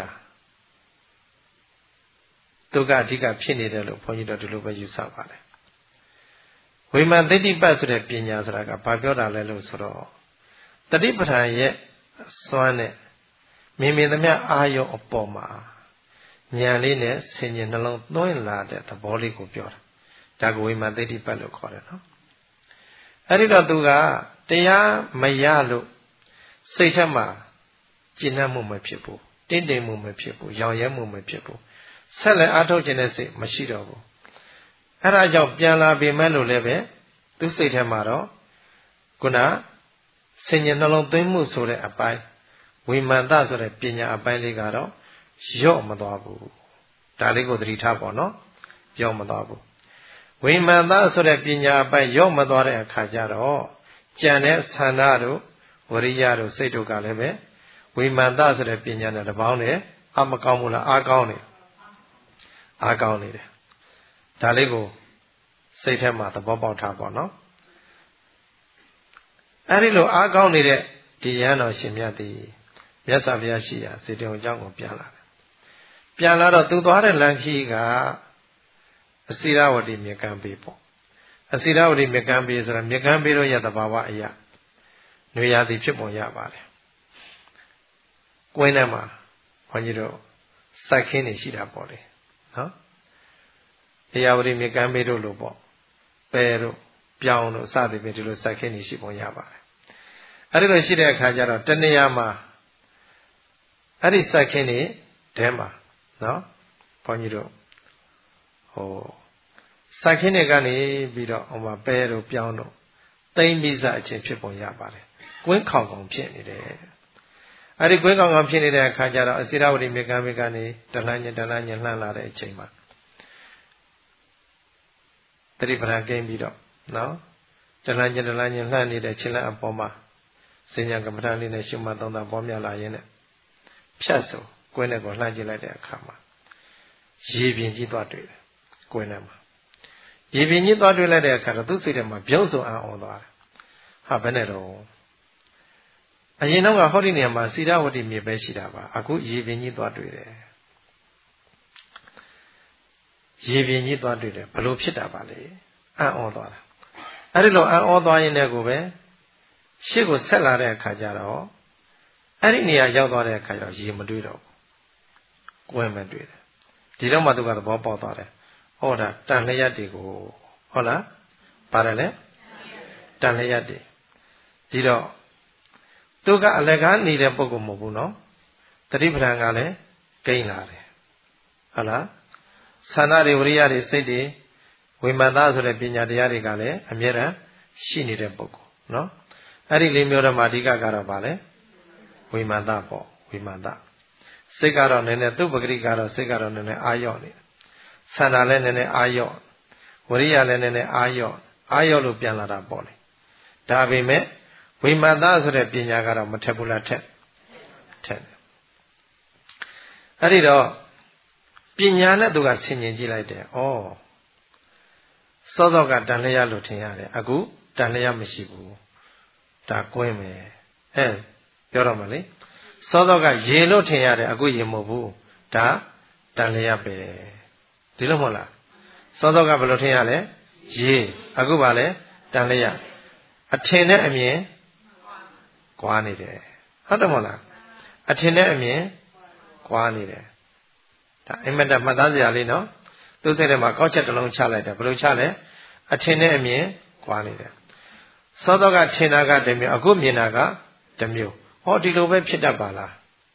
ဒုက္ခအဓိကဖြစ်နေတယ်လို့ဘုန်းကြီးတို့ဒီလိုပဲယူဆပါတယ်ဝိမာန်သိဋ္ဌိပတ်ဆိုတဲ့ပညာဆိုတာကဘာပြောတာလဲလို့ဆိုတော့တတိပဋ္ဌာန်ရဲ့စွမ်းနဲ့မြင်မြင်သမျှအာယုံအပေါ်မှာဉာဏ်လေးနဲ့ဆင်ញင်နှလုံးသွင်းလာတဲ့သဘောလေးကိုပြောတာဒါကဝိမာန်သိဋ္ဌိပတ်လို့ခေါ်တယ်နော်အဲ့ဒီတော့သူကတရားမရလို့စိတ်ထက်မှာကျဉ်းနှံ့မှုမဖြစ်ဘူးတင်းတိမ်မှုမဖြစ်ဘူးရောင်ရဲမှုမဖြစ်ဘူးဆက်လက်အားထုတ်ခြင်းတဲ့စိတ်မရှိတော့ဘူးအဲ့ဒါကြောင့်ပြန်လာပေမဲ့လို့လည်းပဲသူစိတ်ထဲမှာတော့ခုနဆင်ញင်နှလုံးသွင်းမှုဆိုတဲ့အပိုင်းဝိမာန်တဆိုတဲ့ပညာအပိုင်းလေးကတော့ရော့မသွားဘူးဒါလေးကိုသတိထားပေါ့နော်ရော့မသွားဘူးဝိမာန်တဆိုတဲ့ပညာအပိုင်းရော့မသွားတဲ့အခါကျတော့ကြံတဲ့ဆန္ဒတို့ဝရိယတို့စိတ်တို့ကလည်းပဲဝိမာန်တဆိုတဲ့ပညာနဲ့တပေါင်းနဲ့အမကောင်းဘူးလားအားကောင်းနေအားကောင်းနေတယ်ဒါလေးကိုစိတ်ထဲမှာသဘောပေါက်ထားပေါ့နော်အဲ့ဒီလိုအားကောင်းနေတဲ့ဒီရဟန်းတော်ရှင်မြတ်သည်မြတ်စွာဘုရားရှိရာစေတုံအကြောင်းကိုပြန်လာတယ်ပြန်လာတော့သူသွားတဲ့လမ်းခီးကအစိရဝတိမြေကမ်းပေးပေါ့အစိရဝတိမြေကမ်းပေးဆိုတာမြေကမ်းပေးတော့ရသဘာဝအရာနွေရာသီဖြစ်ပုံရပါတယ်ကွင်းထဲမှာဘုန်းကြီးတို့စိုက်ခင်းနေရှိတာပေါ့လေနော်တရားဝတိမြေကမ်းပေးတို့လို့ပေါ့ပဲတို့ပြောင်းတို့စသည်ဖြင့်ဒီလိုစိုက်ခင်းနေရှိပုံရပါတယ်အဲ့ဒီလိုရှိတဲ့အခါကျတော့တနေရာမှာအဲ့ဒီစိုက်ခင်းနေတဲမှာနော်ဘုန်းကြီးတို့ဟိုစိုက်ခင်းတွေကနေပြီးတော့ဟိုမှာပဲတို့ပြောင်းတို့တိမ့်ပြီးစအချင်းဖြစ်ပုံရပါတယ်ကွင်းခေါင်ခေါင်ဖြစ်နေတယ်အဲ့ဒီကွင်းခေါင်ခေါင်ဖြစ်နေတဲ့အခါကျတော့အစိရဝတိမြေကမ်းပေးကနေတလှမ်းညတလှမ်းညလှမ်းလာတဲ့အချိန်မှာတတိပဋ္ဌာန်ကိန်းပြီးတော့နော်တလှမ်းညတလှမ်းညလှမ်းနေတဲ့ခြေလက်အပေါ်မှာစဉ္ညာကမ္မဋ္ဌာန်းလေးနဲ့ရှုမှတ်သုံးသပ်ပေါ်များလာရင်းနဲ့ဖြတ်ဆိုကွင်းနဲ့ကိုလှမ်းကြည့်လိုက်တဲ့အခါမှာရေပြင်ကြီးသွားတွေ့တယ်ကွင်းထဲမှာရေပြင်ကြီးသွားတွေ့လိုက်တဲ့အခါတော့သူ့စိတ်ထဲမှာပြုံးစုံအံ့ဩသွားတယ်ဟာဘယ်နဲ့တော့အရင်တော့ကဟောဒီနေရာမှာစိရဝတိမြေပဲရှိတာပါအခုရေပြင်ကြီးသွားတွေ့တယ်ရေပြင်ကြီးသွားတွေ့တယ်ဘလို့ဖြစ်တာပါလေအံ့ဩသွားတာအဲ့ဒီလိုအံ့ဩသွားရင်လည်းကိုပဲရှေ့ကိုဆက်လာတဲ့အခါကျတော့အဲ့ဒီနေရာရောက်သွားတဲ့အခါကျတော့ရေမတွေ့တော့ဘူးကွင်းမတွေ့တယ်ဒီတော့မှသူကသဘောပေါက်သွားတယ်ဟောတာတန်လျက်တွေကိုဟုတ်လားပါတယ်လေတန်လျက်တွေဒီတော့သူကအလကားနေတဲ့ပုဂ္ဂိုလ်မဟုတ်ဘူးနော်တတိပဋ္ဌာန်ကလည်းကိန်းလာတယ်ဟုတ်လားသန္တာတွေဝရိယတွေစိတ်တွေဝိမာန်သားဆိုတဲ့ပညာတရားတွေကလည်းအမြဲတမ်းရှိနေတဲ့ပုဂ္ဂိုလ်နော်အဲ့ဒီလေးမျိုးတော့အဓိကကတော့ဗာလဲဝိမာန်သားပေါ့ဝိမာန်သားစိတ်ကတော့နည်းနည်းသူ့ပဂရိကတော့စိတ်ကတော့နည်းနည်းအာရော့နေတယ်သန္တာလည်းနည်းနည်းအာရော့ဝရိယလည်းနည်းနည်းအာရော့အာရော့လို့ပြန်လာတာပေါ့လေဒါပေမဲ့ဝိမာန်သားဆိုတဲ့ပညာကတော့မထက်ဘူးလားထက်ထက်အဲ့ဒီတော့ပညာနဲ့သူကဆင်ញင်ကြည့်လိုက်တယ်ဩစောစောကတန်လျက်လို့ထင်ရတယ်အခုတန်လျက်မရှိဘူးဒါကွင်းမယ်ဟဲ့ပြောတော့မလေစောစောကရေလို့ထင်ရတယ်အခုရေမဟုတ်ဘူးဒါတန်လျက်ပဲဒီလိုမဟုတ်လားစောစောကဘယ်လိုထင်ရလဲရေအခုပါလဲတန်လျက်အထင်နဲ့အမြင်ကွာနေတယ်ဟုတ်တယ်မဟုတ်လားအထင်နဲ့အမြင်ကွာနေတယ်ဒါအင်မတန်မှတ်သားစရာလေးနော်သူစိတ်ထဲမှာကောက်ချက်တစ်လုံးချလိုက်တယ်ဘယ်လိုချလဲအထင်နဲ့အမြင်ကွာနေတယ်စောစောကထင်တာကတစ်မျိုးအခုမြင်တာကတစ်မျိုးဟောဒီလိုပဲဖြစ်တတ်ပါလား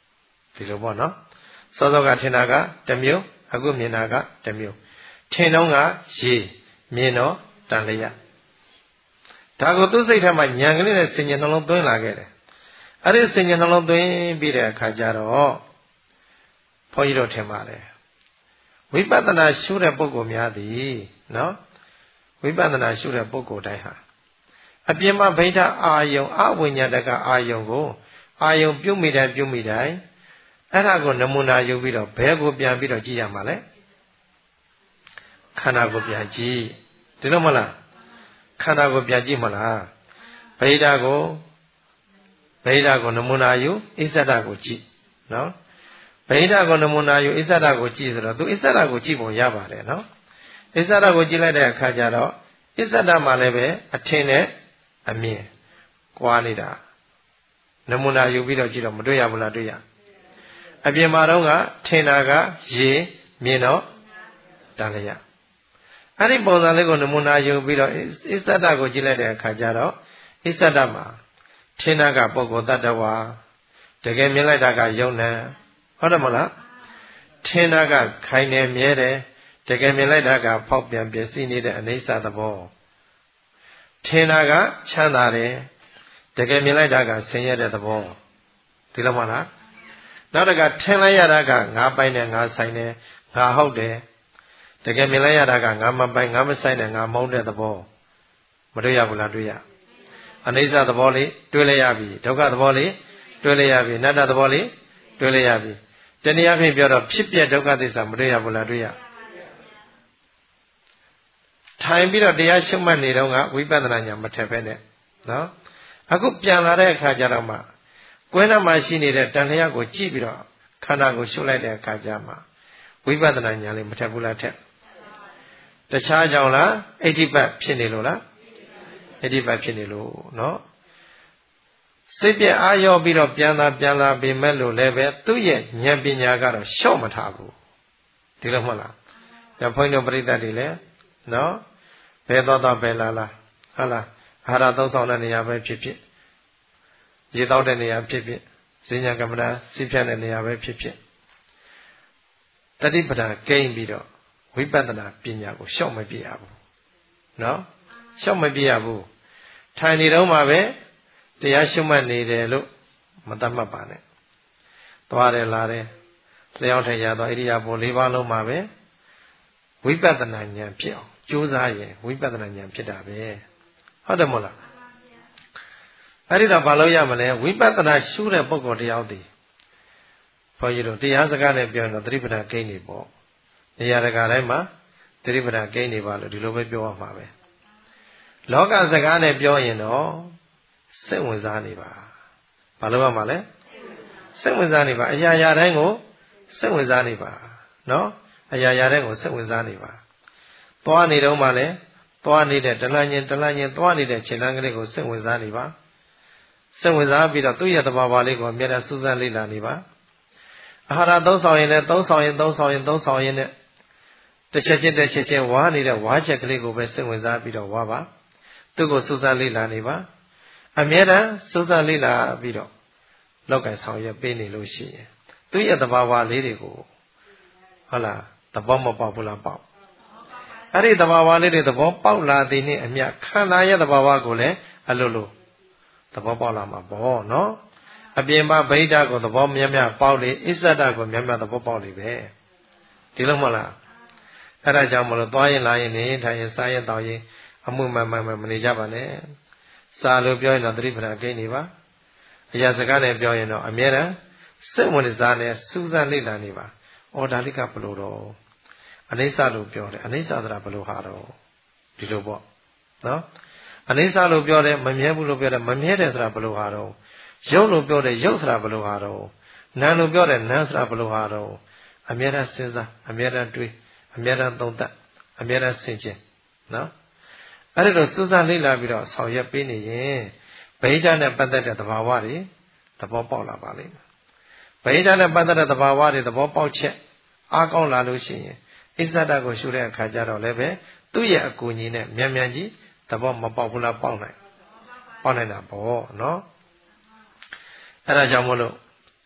ဒီလိုပေါ့နော်စောစောကထင်တာကတစ်မျိုးအခုမြင်တာကတစ်မျိုးထင်တော့ကရေမြင်တော့တန်လျက်ဒါကိုသူ့စိတ်ထဲမှာဉာဏ်ကလေးနဲ့စဉ္ညာနှလုံးသွင်းလာခဲ့တယ်အဲ့ဒီစဉ္ညာနှလုံးသွင်းပြီးတဲ့အခါကျတော့ဘုန်းကြီးတို့ထင်ပါတယ်ဝိပဿနာရှုတဲ့ပုဂ္ဂိုလ်များသည်နော်ဝိပဿနာရှုတဲ့ပုဂ္ဂိုလ်တိုင်းဟာအပြင်မှာဗိဓာအာယုံအဝိညာတကအာယုံကိုအာယုံပြုတ်မိတိုင်းပြုတ်မိတိုင်းအဲ့ဒါကိုနမူနာယူပြီးတော့ဘယ်ကိုပြန်ပြီးတော့ကြည့်ရမှာလဲခန္ဓာကိုပြန်ကြည့်ဒီလိုမလားခန္ဓာကိုပြန်ကြည့်မလားဗိဓာကိုဗိဓာကိုနမူနာယူအစ္ဆဒကိုကြည့်နော်ဗိဓာကိုနမူနာယူအစ္ဆဒကိုကြည့်ဆိုတော့သူအစ္ဆဒကိုကြည့်ပုံရပါတယ်နော်အစ္ဆဒကိုကြည့်လိုက်တဲ့အခါကျတော့အစ္ဆဒမှာလည်းပဲအထင်နဲ့အမြင်ကွာနေတာနမူနာယူပြီးတော့ကြည့်တော့မတွေ့ရဘူးလားတွေ့ရအပြင်မှာတော့ကထင်တာကရေမြင်တော့တန်လျက်အဲ့ဒီပုံစံလေးကိုနမူနာယူပြီးတော့အစ္ဆဒကိုကြည့်လိုက်တဲ့အခါကျတော့အစ္ဆဒမှာထင်တာကပုဂ္ဂိုလ်တ attva တကယ်မြင်လိုက်တာကယုံနံဟုတ်တယ်မလားထင်တာကခိုင်နေမြဲတယ်တကယ်မြင်လိုက်တာကဖောက်ပြန်ပြည့်စည်နေတဲ့အိဋ္ဌသဘောထင်တာကချမ်းသာတယ်တကယ်မြင်လိုက်တာကဆင်းရဲတဲ့သဘောဒီလိုမလားနောက်တကထင်လိုက်ရတာကငါပိုင်တယ်ငါဆိုင်တယ်ငါဟုတ်တယ်တကယ်မြင်လိုက်ရတာကငါမပိုင်ငါမဆိုင်တယ်ငါမဟုတ်တဲ့သဘောမတွေ့ရဘူးလားတွေ့ရအနိစ္စသဘောလေးတွေ့လိုက်ရပြီဒုက္ခသဘောလေးတွေ့လိုက်ရပြီအနတ္တသဘောလေးတွေ့လိုက်ရပြီတနည်းအားဖြင့်ပြောတော့ဖြစ်ပြဒုက္ခသစ္စာမတွေ့ရဘူးလားတွေ့ရထိုင်ပြီးတော့တရားရှုမှတ်နေတော့ကဝိပဿနာဉာဏ်မထက်ပဲနဲ့နော်အခုပြန်လာတဲ့အခါကျတော့မှကွဲနာမှာရှိနေတဲ့တန်လျာကိုကြည့်ပြီးတော့ခန္ဓာကိုရှုလိုက်တဲ့အခါကျမှဝိပဿနာဉာဏ်လေးမထက်ဘူးလားထက်တခြားကြောင့်လားအဋ္ဌိပတ်ဖြစ်နေလို့လားအဋ္ဌိပတ်ဖြစ်နေလို့နော်စိတ်ပြည့်အာရောပြီးတော့ပြန်လာပြန်လာပေမဲ့လို့လည်းပဲသူ့ရဲ့ဉာဏ်ပညာကတော့ရှော့မထားဘူးဒီလိုမဟုတ်လားဒါဘုန်းကြီးတို့ပြိဿတွေလည်းနော်ဘယ်တော့တော့ဘယ်လာလာဟုတ်လားအာဟာရသုံးဆောင်တဲ့နေရာပဲဖြစ်ဖြစ်ရေတောက်တဲ့နေရာဖြစ်ဖြစ်ဈဉ္ညာကမ္မဋ္ဌာန်းစိဖြတ်တဲ့နေရာပဲဖြစ်ဖြစ်တတိပဒံကိန်းပြီးတော့ဝိပဿနာပညာကိုရှော့မပြရဘူးနော်ရှော့မပြရဘူးထိုင်နေတော့မှပဲတရားရှုမှတ်နေတယ်လို့မတတ်မှတ်ပါနဲ့သွားတယ်လာတယ်လျှောက်ထရသွားဣရိယာပုလေးပါးလုံးမှာပဲဝိပဿနာဉာဏ်ဖြစ်အောင်ကြိုးစားရင်ဝိပဿနာဉာဏ်ဖြစ်တာပဲဟုတ်တယ်မဟုတ်လားအဲ့ဒီတော့ဘာလို့ရမလဲဝိပဿနာရှုတဲ့ပုဂ္ဂိုလ်တယောက်တည်းဘုန်းကြီးတို့တရားစကားနဲ့ပြောရင်တော့သတိပဋ္ဌာန်ကိန်းနေပေါ့နေရာတကာတိုင်းမှာသတိပဋ္ဌာန်ကိန်းနေပါလို့ဒီလိုပဲပြောရမှာပဲလောကစကားနဲ့ပြောရင်တော့စိတ်ဝင်စားနေပါဘာလို့ရမှာလဲစိတ်ဝင်စားနေပါအရာရာတိုင်းကိုစိတ်ဝင်စားနေပါနော်အရာရာတိုင်းကိုစိတ်ဝင်စားနေပါသွားနေတော့မှလည်းသွားနေတဲ့တလန့်ချင်းတလန့်ချင်းသွားနေတဲ့ခြေလမ်းကလေးကိုစိတ်ဝင်စားနေပါစိတ်ဝင်စားပြီးတော့သူ့ရဲ့သဘာဝလေးကိုအမြဲတမ်းစူးစမ်းလေ့လာနေပါအာဟာရသုံးဆောင်ရင်လည်းသုံးဆောင်ရင်သုံးဆောင်ရင်သုံးဆောင်ရင်နဲ့တစ်ချက်ချင်းတစ်ချက်ချင်းဝါနေတဲ့ဝါချက်ကလေးကိုပဲစိတ်ဝင်စားပြီးတော့ဝါပါသူ့ကိုစူးစမ်းလေ့လာနေပါအမြဲတမ်းစူးစမ်းလေ့လာပြီးတော့လောက်ကင်ဆောင်ရွက်ပေးနေလို့ရှိရင်သူ့ရဲ့သဘာဝလေးတွေကိုဟုတ်လားသဘောမပေါက်ဘူးလားပေါက်အဲ့ဒီသဘာဝလေးတွေသဘောပေါက်လာသည်နှင့်အမျှခန္ဓာရဲ့သဘာဝကိုလည်းအလိုလိုသဘောပေါက်လာမှာပေါ့နော်အပြင်မှာဗိဓာကိုသဘောမြတ်မြတ်ပေါက်လေအစ္ဆဒကိုမြတ်မြတ်သဘောပေါက်လေပဲဒီလိုမဟုတ်လားအဲ့ဒါကြောင့်မလို့သွားရင်လာရင်နေထိုင်ရင်စားရင်တောင်းရင်အမှုမှန်မှန်မနေကြပါနဲ့စာလို့ပြောရင်တော့သတိပဋ္ဌာန်ကိန်းနေပါအရာစကားနဲ့ပြောရင်တော့အမြဲတမ်းစိတ်ဝင်စားနဲ့စူးစမ်းလေ့လာနေပါအော်ဒါလိကဘလို့တော့အနိစ္စလို့ပြောတယ်အနိစ္စဆိုတာဘလို့ဟာတော့ဒီလိုပေါ့နော်အနိစ္စလို့ပြောတယ်မမြဲဘူးလို့ပြောတယ်မမြဲတယ်ဆိုတာဘလို့ဟာတော့ရုပ်လို့ပြောတယ်ရုပ်ဆိုတာဘလို့ဟာတော့နာမ်လို့ပြောတယ်နာမ်ဆိုတာဘလို့ဟာတော့အမြဲတမ်းစဉ်းစားအမြဲတမ်းတွေးအမြဲတမ်းသုံးသပ်အမြဲတမ်းဆင်ခြင်နော်အဲ့ဒီတော့စူးစမ်းလေ့လာပြီးတော့ဆောင်ရွက်ပေးနေရင်ဗိဓာနဲ့ပတ်သက်တဲ့သဘာဝတွေသဘောပေါက်လာပါလိမ့်မယ်ဗိဓာနဲ့ပတ်သက်တဲ့သဘာဝတွေသဘောပေါက်ချက်အားကောင်းလာလို့ရှိရင်အစ္ဆဒကိုရှုတဲ့အခါကျတော့လည်းပဲသူ့ရဲ့အကူအညီနဲ့မြန်မြန်ကြီးသဘောမပေါက်ဘူးလားပေါက်နိုင်ပေါက်နိုင်တာပေါ့နော်အဲ့ဒါကြောင့်မို့လို့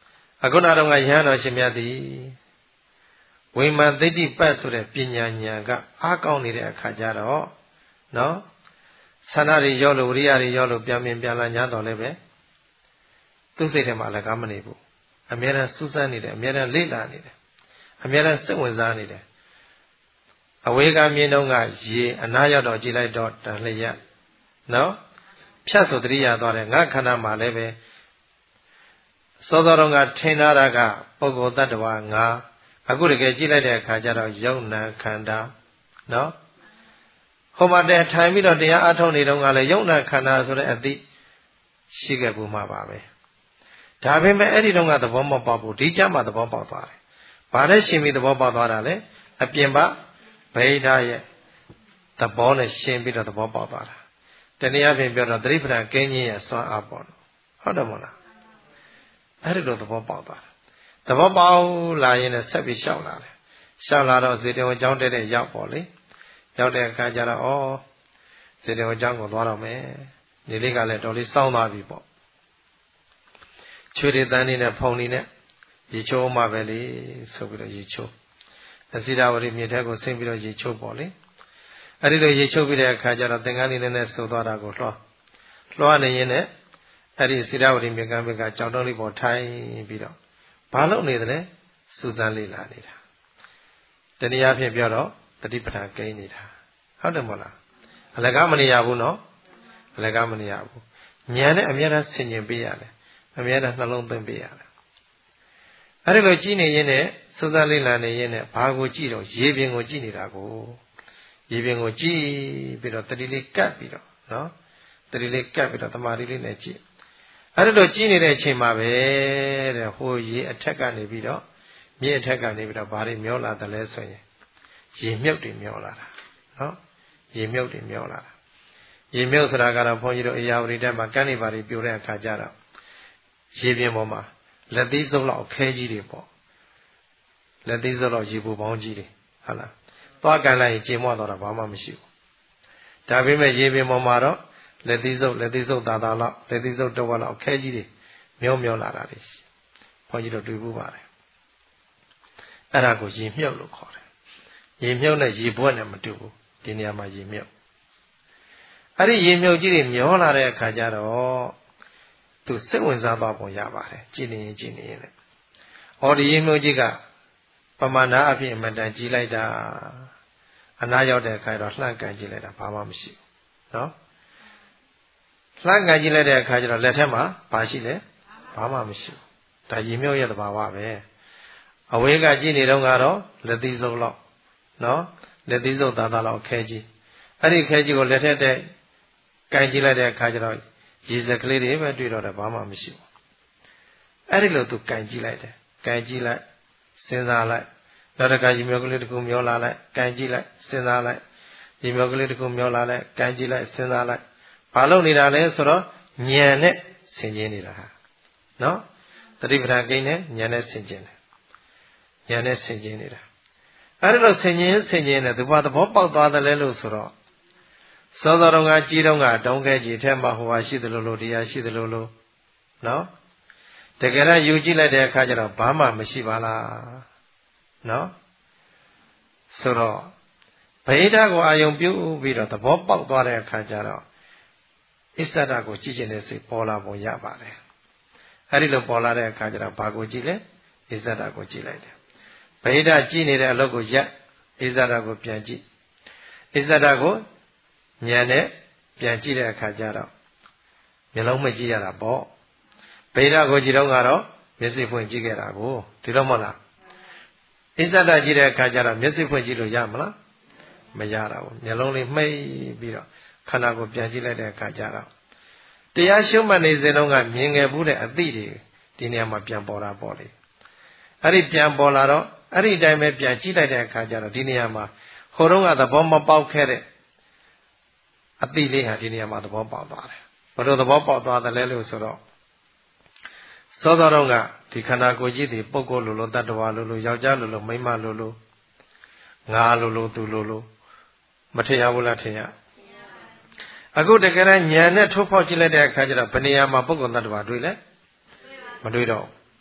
အခုနာတော့ကယဟန်တော်ရှင်မြတ်သည်ဝိမာန်သိတိပတ်ဆိုတဲ့ပညာဉာဏ်ကအားကောင်းနေတဲ့အခါကျတော့နော်ဆန္ဒတွေရောလို့ဝိရိယတွေရောလို့ပြန်ပြန်ပြန်လာညာတော်လည်းပဲသူ့စိတ်ထဲမှာလည်းကားမနေဘူးအမြဲတမ်းစူးစမ်းနေတယ်အမြဲတမ်းလေ့လာနေတယ်အမြဲတမ်းစိတ်ဝင်စားနေတယ်အဝေးကမြင်တော့ကရေအနားရောက်တော့ကြည်လိုက်တော့တန်လျက်နော်ဖြတ်ဆိုတရိယာသွားတယ်ငါခန္ဓာမှာလည်းပဲစောစောတော့ကထင်ထားတာကပုဂ္ဂိုလ်တ attva ငါအခုတကယ်ကြည့်လိုက်တဲ့အခါကျတော့ယုံနာခန္ဓာနော်ဟိုမှာတည်းထိုင်ပြီးတော့တရားအထုတ်နေတော့ကလည်းယုံနာခန္ဓာဆိုတဲ့အသိရှိခဲ့ဘူးမှာပါပဲဒါပေမဲ့အဲ့ဒီတော့ကသဘောမပေါက်ဘူးဒီကြမှာသဘောပေါက်သွားတယ်ဘာနဲ့ရှင်ပြီးသဘောပေါက်သွားတာလဲအပြင်ပဗိဓာရဲ့သဘောနဲ့ရှင်ပြီးတော့သဘောပေါက်သွားတာတနည်းအားဖြင့်ပြောတော့သတိပဋ္ဌာန်ကင်းခြင်းရဲ့စွမ်းအားပေါ့ဟုတ်တယ်မို့လားအဲ့ဒီလိုသဘောပေါက်သွားတာသဘောပေါက်လာရင်လည်းဆက်ပြီးရှောက်လာတယ်ရှောက်လာတော့ဇေတဝန်ကျောင်းတက်တဲ့ရောက်ပေါ့လေရောက်တဲ့အခါကျတော့ဩဇေတဝန်ကျောင်းကိုသွားတော့မယ်ဒီလေးကလည်းတော်လေးစောင်းသွားပြီပေါ့ချွေတွေတန်းနေနဲ့ဖုံနေနဲ့ရေချိုးမှပဲလေဆိုပြီးတော့ရေချိုးအစိဒဝရီမြေထက်ကိုဆင်းပြီးတော့ရေချိုးပေါ့လေအဲ့ဒီလိုရေချိုးပြီးတဲ့အခါကျတော့သင်္ကန်းလေးနဲ့ဆိုသွားတာကိုလွှားလွှားနေရင်လည်းအဲ့ဒီစိဒဝရီမြေကမ်းဘက်ကကြောင်တုံးလေးပေါ်ထိုင်ပြီးတော့ဘာလုပ်နေသလဲစူးစမ်းလေ့လာနေတာတနည်းအားဖြင့်ပြောတော့တတိပဋ္ဌာန်ကိန်းနေတာဟုတ်တယ်မဟုတ်လားအလကားမနေရဘူးနော်အလကားမနေရဘူးဉာဏ်နဲ့အမြဲတမ်းဆင်ခြင်ပေးရတယ်အမြဲတမ်းနှလုံးသွင်းပေးရတယ်အဲ့ဒီလိုကြည့်နေရင်နဲ့စူးစမ်းလေ့လာနေရင်နဲ့ဘာကိုကြည့်တော့ရေပြင်ကိုကြည့်နေတာကိုရေပြင်ကိုကြည့်ပြီးတော့တတိလေးကပ်ပြီးတော့နော်တတိလေးကပ်ပြီးတော့တမာတိလေးနဲ့ကြည့်အဲ့ဒီလိုကြည့်နေတဲ့အချိန်မှာပဲတဲ့ဟိုရေအထက်ကနေပြီးတော့မြေအထက်ကနေပြီးတော့ဘာတွေမျောလာတယ်လဲဆိုရင်ရေမြုပ်တွေမျောလာတာနော်ရေမြုပ်တွေမျောလာတာရေမြုပ်ဆိုတာကတော့ဘုန်းကြီးတို့အရာဝတီတက်မှာကန်းနေပါတွေပြိုတဲ့အခါကျတော့ရေပြင်ပေါ်မှာလက်သေးစုပ်လောက်ခဲကြီးတွေပေါ့လက်သေးစုပ်လောက်ရေပူပေါင်းကြီးတွေဟုတ်လားသွားကန်လိုက်ရင်ကျေမွသွားတာဘာမှမရှိဘူးဒါပေမဲ့ရေပြင်ပေါ်မှာတော့လက်သေးစုပ်လက်သေးစုပ်သာသာလောက်လက်သေးစုပ်တော့လောက်ခဲကြီးတွေမျောမျောလာတာလေဘုန်းကြီးတို့တွေ့ဘူးပါတယ်အဲ့ဒါကိုရေမြုပ်လို့ခေါ်တယ်ရေမြုပ်နဲ့ရေပွက်နဲ့မတူဘူးဒီနေရာမှာရေမြုပ်အဲ့ဒီရေမြုပ်ကြီးတွေမျောလာတဲ့အခါကျတော့သူစိတ်ဝင်စားသွားပုံရပါတယ်ကြည်နေရင်ကြည်နေရင်လည်းဟောဒီရေမြုပ်ကြီးကပမာဏအဖြစ်အမှန်တန်ကြည်လိုက်တာအနာရောက်တဲ့အခါတော့လှမ်းကန်ကြည့်လိုက်တာဘာမှမရှိဘူးနော်လှမ်းကန်ကြည့်လိုက်တဲ့အခါကျတော့လက်ထက်မှာဘာရှိလဲဘာမှမရှိဘူးဒါရေမြုပ်ရဲ့သဘာဝပဲအဝေးကကြည့်နေတော့ကတော့လက်သီးစုပ်လောက်နော်လက်သီးစုပ်သာသာလောက်ခဲကြီးအဲ့ဒီခဲကြီးကိုလက်ထက်တဲ့ကန်ကြည့်လိုက်တဲ့အခါကျတော့ရေစက်ကလေးတွေပဲတွေ့တော့တယ်ဘာမှမရှိဘူးအဲ့ဒီလိုသူကန်ကြည့်လိုက်တယ်ကန်ကြည့်လိုက်စဉ်းစားလိုက်နောက်တစ်ခါရေမြောက်ကလေးတစ်ခုမျောလာလိုက်ကန်ကြည့်လိုက်စဉ်းစားလိုက်ရေမြောက်ကလေးတစ်ခုမျောလာလိုက်ကန်ကြည့်လိုက်စဉ်းစားလိုက်ဘာလုပ်နေတာလဲဆိုတော့ဉာဏ်နဲ့ဆင်ခြင်နေတာဟာနော်တတိပဋ္ဌာန်ကိန်းနဲ့ဉာဏ်နဲ့ဆင်ခြင်တယ်ဉာဏ်နဲ့ဆင်ခြင်နေတာအဲ့ဒါလို့ဆင်ခြင်ဆင်ခြင်တယ်သူဘာသဘောပေါက်သွားတယ်လဲလို့ဆိုတော့စောစောတုန်းကကြီးတုန်းကတောင်းခဲကြီးထဲမှာဟိုဟာရှိတယ်လို့လို့တရားရှိတယ်လို့လို့နော်တကယ်တော့ယူကြည့်လိုက်တဲ့အခါကျတော့ဘာမှမရှိပါလားနော်ဆိုတော့ဗေဒကိုအာယုံပြုပြီးတော့သဘောပေါက်သွားတဲ့အခါကျတော့အစ္ဆဒကိုကြည့်ခြင်းနဲ့စိတ်ပေါ်လာပုံရပါတယ်အဲ့ဒီလိုပေါ်လာတဲ့အခါကျတော့ဘာကိုကြည့်လဲအစ္ဆဒကိုကြည့်လိုက်တယ်ဗေဒကြည့်နေတဲ့အလုပ်ကိုရပ်အစ္ဆဒကိုပြန်ကြည့်အစ္ဆဒကိုဉာဏ်နဲ့ပြန်ကြည့်တဲ့အခါကျတော့မျက်လုံးမကြည့်ရတာပေါ့ဗေဒကိုကြည့်တော့ကတော့မျက်စိဖွင့်ကြည့်ခဲ့တာကိုဒီတော့မဟုတ်လားအစ္ဆဒကြည့်တဲ့အခါကျတော့မျက်စိဖွင့်ကြည့်လို့ရမလားမရတာဘူးမျက်လုံးလေးမှိတ်ပြီးတော့ခန္ဓာကိုပြန်ကြည့်လိုက်တဲ့အခါကျတော့တရားရှုမှတ်နေစဉ်တော့ကမြင်ခဲ့ဘူးတဲ့အသိတွေဒီနေရာမှာပြန်ပေါ်တာပေါ့လေအဲ့ဒီပြန်ပေါ်လာတော့အဲ့ဒီအတိုင်းပဲပြန်ကြည့်လိုက်တဲ့အခါကျတော့ဒီနေရာမှာဟိုတုန်းကသဘောမပေါက်ခဲ့တဲ့အသိလေးဟာဒီနေရာမှာသဘောပေါက်သွားတယ်ဘယ်လိုသဘောပေါက်သွားတယ်လဲလို့ဆိုတော့စောစောတုန်းကဒီခန္ဓာကိုယ်ကြီးဒီပုဂ္ဂိုလ်လိုလိုတ attva လိုလိုယောက်ျားလိုလိုမိန်းမလိုလိုငါလိုလိုသူလိုလိုမထင်ရဘူးလားထင်ရအခုတကယ်တမ်းဉာဏ်နဲ့ထုတ်ဖောက်ကြည့်လိုက်တဲ့အခါကျတော့ဘယ်နေရာမှာပုဂ္ဂိုလ်တ attva တွေ့လဲမတွေ့တော့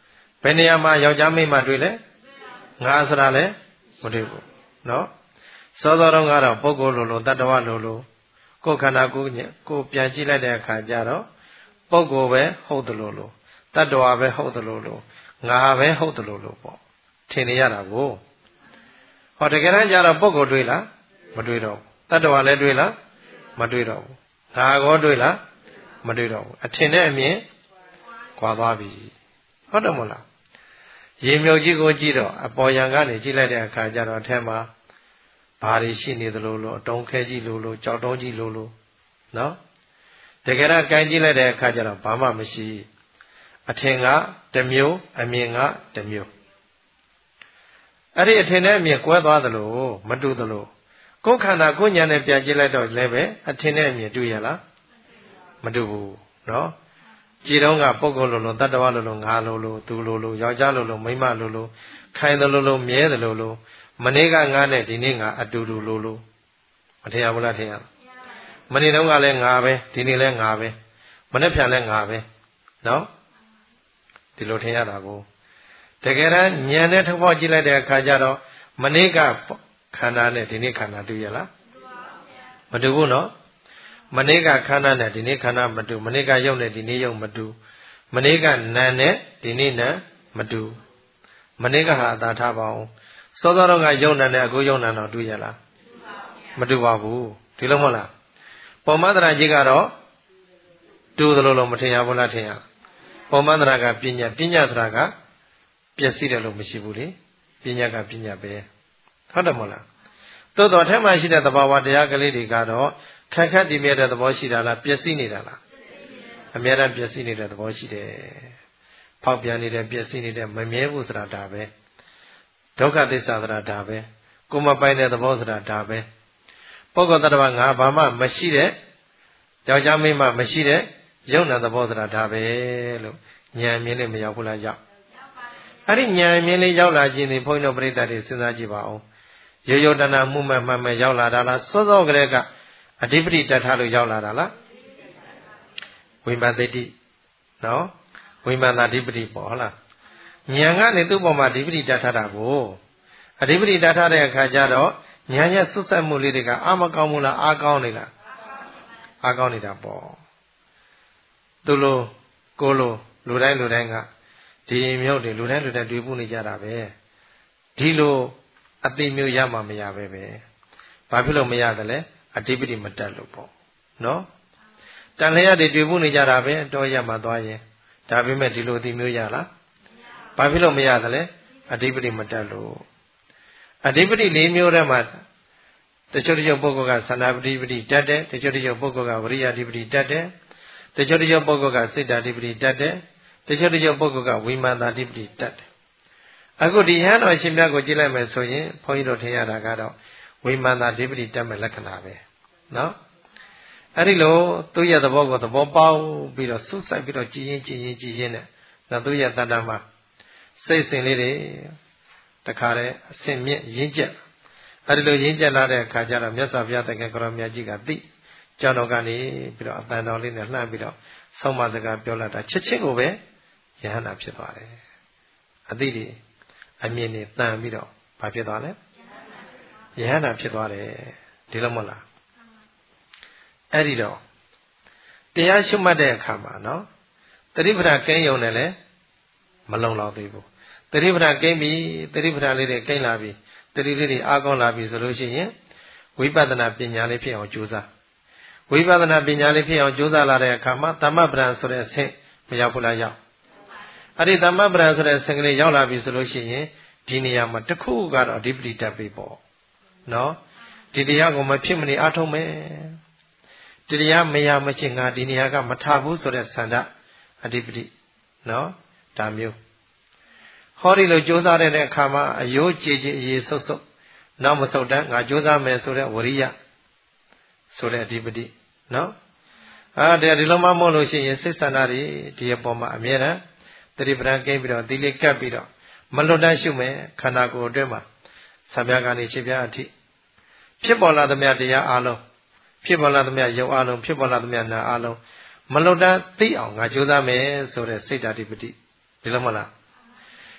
ဘယ်နေရာမှာယောက်ျားမိန်းမတွေ့လဲငါဆိုတာလဲမတွေ့ဘူးနော်စောစောတုန်းကတော့ပုဂ္ဂိုလ်လိုလိုတတ္တဝလိုလိုကိုယ်ခန္ဓာကိုယ်ကိုပြန်ကြည့်လိုက်တဲ့အခါကျတော့ပုဂ္ဂိုလ်ပဲဟုတ်တယ်လို့လို့တတ္တဝပဲဟုတ်တယ်လို့လို့ငါပဲဟုတ်တယ်လို့လို့ပေါ့ထင်နေရတာကိုဟောတကယ်တမ်းကျတော့ပုဂ္ဂိုလ်တွေ့လားမတွေ့တော့ဘူးတတ္တဝလည်းတွေ့လားမတွေ့တော့ဘူးငါကောတွေ့လားမတွေ့တော့ဘူးအထင်နဲ့အမြင်ကွာသွားပြီဟုတ်တယ်မဟုတ်လားရေမြုပ်ကြီးကိုကြည့်တော့အပေါ်ယံကနေကြည့်လိုက်တဲ့အခါကျတော့အထက်မှာဘာတွေရှိနေသလိုလိုအတုံးခဲကြီးလိုလိုကြောက်တုံးကြီးလိုလိုနော်တကယ်တော့ကန်ကြည့်လိုက်တဲ့အခါကျတော့ဘာမှမရှိအထင်ကတစ်မျိုးအမြင်ကတစ်မျိုးအဲ့ဒီအထင်နဲ့အမြင်ကွဲသွားသလိုမတူသလိုကိုယ်ခန္ဓာကိုယ်ညာနဲ့ပြန်ကြည့်လိုက်တော့လည်းပဲအထင်နဲ့အမြင်တူရလားမတူဘူးနော်ကြည်တော့ကပုဂ္ဂိုလ်လိုလိုတတ္တဝလိုလိုငါလိုလိုသူလိုလိုယောက်ျားလိုလိုမိန်းမလိုလိုခိုင်တယ်လိုလိုမြဲတယ်လိုလိုမနေ့ကငါနဲ့ဒီနေ့ငါအတူတူလိုလိုမထင်ရဘူးလားထင်ရမနေ့တုန်းကလည်းငါပဲဒီနေ့လည်းငါပဲမနေ့ပြန်လည်းငါပဲနော်ဒီလိုထင်ရတာကိုတကယ်တမ်းဉာဏ်နဲ့ထောက်ပေါက်ကြည့်လိုက်တဲ့အခါကျတော့မနေ့ကခန္ဓာနဲ့ဒီနေ့ခန္ဓာတူရလားမတူဘူးနော်မနေ့ကခန္ဓာနဲ့ဒီနေ့ခန္ဓာမတူမနေ့ကယုတ်နဲ့ဒီနေ့ယုတ်မတူမနေ့ကနာနဲ့ဒီနေ့နာမတူမနေ့ကဟာအသာထားပါအောင်စောစောတော့ကယုတ်နာနဲ့အခုယုတ်နာတော့တူရလားမတူပါဘူးဒီလိုမဟုတ်လားပေါ်မသရာကြီးကတော့တူသလိုလိုမထင်ရဘူးလားထင်ရပေါ်မသရာကပညာပညာသရာကပျက်စီးတယ်လို့မရှိဘူးလေပညာကပညာပဲဟုတ်တယ်မဟုတ်လားသို့တော်ထက်မှရှိတဲ့သဘာဝတရားကလေးတွေကတော့ခက်ခက်တည်မြဲတဲ့သဘောရှိတာလားပျက်စီးနေတာလားအများအားပျက်စီးနေတဲ့သဘောရှိတယ်ဖောက်ပြန်နေတဲ့ပျက်စီးနေတဲ့မမြဲဘူးဆိုတာဒါပဲဒုက္ခသစ္စာဆိုတာဒါပဲကိုမပိုင်တဲ့သဘောဆိုတာဒါပဲပုဂ္ဂိုလ်တ attva ငါဘာမှမရှိတဲ့ယောက်ျားမိန်းမမရှိတဲ့ယုံနာသဘောဆိုတာဒါပဲလို့ဉာဏ်မြင်လေးမရောက်ဘူးလားရောက်အဲ့ဒီဉာဏ်မြင်လေးရောက်လာခြင်းဒီဘုန်းကြီးတို့ပြိဿတွေစဉ်းစားကြည့်ပါဦးရိုးရိုးတဏမှုမှမှမှရောက်လာတာလားစောစောကလေးကအဓိပတိတတ်ထားလို့ရောက်လာတာလားဝိမာန်တိတိနော်ဝိမာန်တာဓိပတိပေါ့ဟုတ်လားဉာဏ်ကနေသူ့ပေါ်မှာဓိပတိတတ်ထားတာကိုအဓိပတိတတ်ထားတဲ့အခါကျတော့ဉာဏ်ရဲ့စွတ်ဆက်မှုလေးတွေကအာမကောင်းဘူးလားအာကောင်းနေလားအာကောင်းနေတာပေါ့သူလိုကိုလိုလူတိုင်းလူတိုင်းကဒီမျိုးတွေလူတိုင်းလူတိုင်းတွေ့ဖို့နေကြတာပဲဒီလိုအသိမျိုးရမှမရပဲပဲဘာဖြစ်လို့မရတယ်လဲအဓိပတိမတက်လို့ပေါ့နော်တန်လျက်တွေတွေ့ဖို့နေကြတာပဲတော့ရမှသွားရင်ဒါပေမဲ့ဒီလိုအသိမျိုးရလားဘာဖြစ်လို့မရတယ်လဲအဓိပတိမတက်လို့အဓိပတိ၄မျိုးထဲမှာတချို့တချို့ပုဂ္ဂိုလ်ကသန္တာပတိပတိတက်တယ်တချို့တချို့ပုဂ္ဂိုလ်ကဝရိယအဓိပတိတက်တယ်တချို့တချို့ပုဂ္ဂိုလ်ကစိတ်ဓာတ်အဓိပတိတက်တယ်တချို့တချို့ပုဂ္ဂိုလ်ကဝိမာန်တာအဓိပတိတက်တယ်အခုဒီဟန်တော်ရှင်မြတ်ကိုကြည့်လိုက်မယ်ဆိုရင်ဘုန်းကြီးတို့ထင်ရတာကတော့ဝိမာန်တာအဓိပတိတက်မဲ့လက္ခဏာပဲနော်အဲ့ဒီလိုသူ့ရဲ့သဘောကိုသဘောပေါက်ပြီးတော့စွတ်ဆိုင်ပြီးတော့ကြည်ရင်ကြည်ရင်ကြည်ရင်နဲ့နောက်သူ့ရဲ့တဏ္ဍာမှာစိတ်စဉ်လေးတွေတခါတည်းအစင်မြင့်ရင်းကျက်အဲ့ဒီလိုရင်းကျက်လာတဲ့အခါကျတော့မြတ်စွာဘုရားတကယ်ကိုရောမြတ်ကြီးကသိကျောင်းတော်ကနေပြီးတော့အတန်တော်လေးနဲ့လှမ်းပြီးတော့ဆုံးမစကားပြောလာတာချက်ချင်းကိုပဲယဟန္တာဖြစ်သွားတယ်အသိတွေအမြင်တွေတန်ပြီးတော့ဘာဖြစ်သွားလဲယဟန္တာဖြစ်သွားတယ်ဒီလိုမဟုတ်လားအဲ့ဒီတော့တရားရှုမှတ်တဲ့အခါမှာနော်တတိပဌာကိန်းယုံနဲ့လည်းမလုံလောက်သေးဘူးတတိပဌာကိန်းပြီတတိပဌာလေးတွေကိန်းလာပြီတတိလေးတွေအားကောင်းလာပြီဆိုလို့ရှိရင်ဝိပဿနာပညာလေးဖြစ်အောင်ကြိုးစားဝိပဿနာပညာလေးဖြစ်အောင်ကြိုးစားလာတဲ့အခါမှာသမ္မပဒံဆိုတဲ့အဆင့်မရောက်ဘူးလားရောက်အဲ့ဒီသမ္မပဒံဆိုတဲ့အဆင့်ကလေးရောက်လာပြီဆိုလို့ရှိရင်ဒီနေရာမှာတစ်ခုကတော့အဓိပတိတက်ပြီပေါ့နော်ဒီတရားကိုမဖြစ်မနေအားထုတ်မယ်တရားမရမချင်းငါဒီနေရာကမထဘူးဆိုတဲ့ဆန္ဒအဓိပတိနော်ဒါမျိုးဟောဒီလိုကြိုးစားတဲ့အခါမှာအယိုးကြည်ကြည်အေးဆုပ်ဆုပ်နောက်မဆုပ်တန်းငါကြိုးစားမယ်ဆိုတဲ့ဝရိယဆိုတဲ့အဓိပတိနော်အာတရားဒီလိုမှမဟုတ်လို့ရှိရင်စိတ်ဆန္ဒတွေဒီအပေါ်မှာအမြဲတမ်းတတိပဒံကိန်းပြီးတော့ဒီလေးကပ်ပြီးတော့မလွတ်တမ်းရှုမယ်ခန္ဓာကိုယ်အတွင်းမှာဆံပြားကနေခြေပြားအထိဖြစ်ပေါ်လာသမျှတရားအလုံးဖြစ်ပေါ်လာသမျှယုံအလုံးဖြစ်ပေါ်လာသမျှနာအလုံးမလွတ်တမ်းသိအောင်ငါကြိုးစားမယ်ဆိုတဲ့စိတ်ဓာတ်အဓိပတိဒီလိုမဟုတ်လား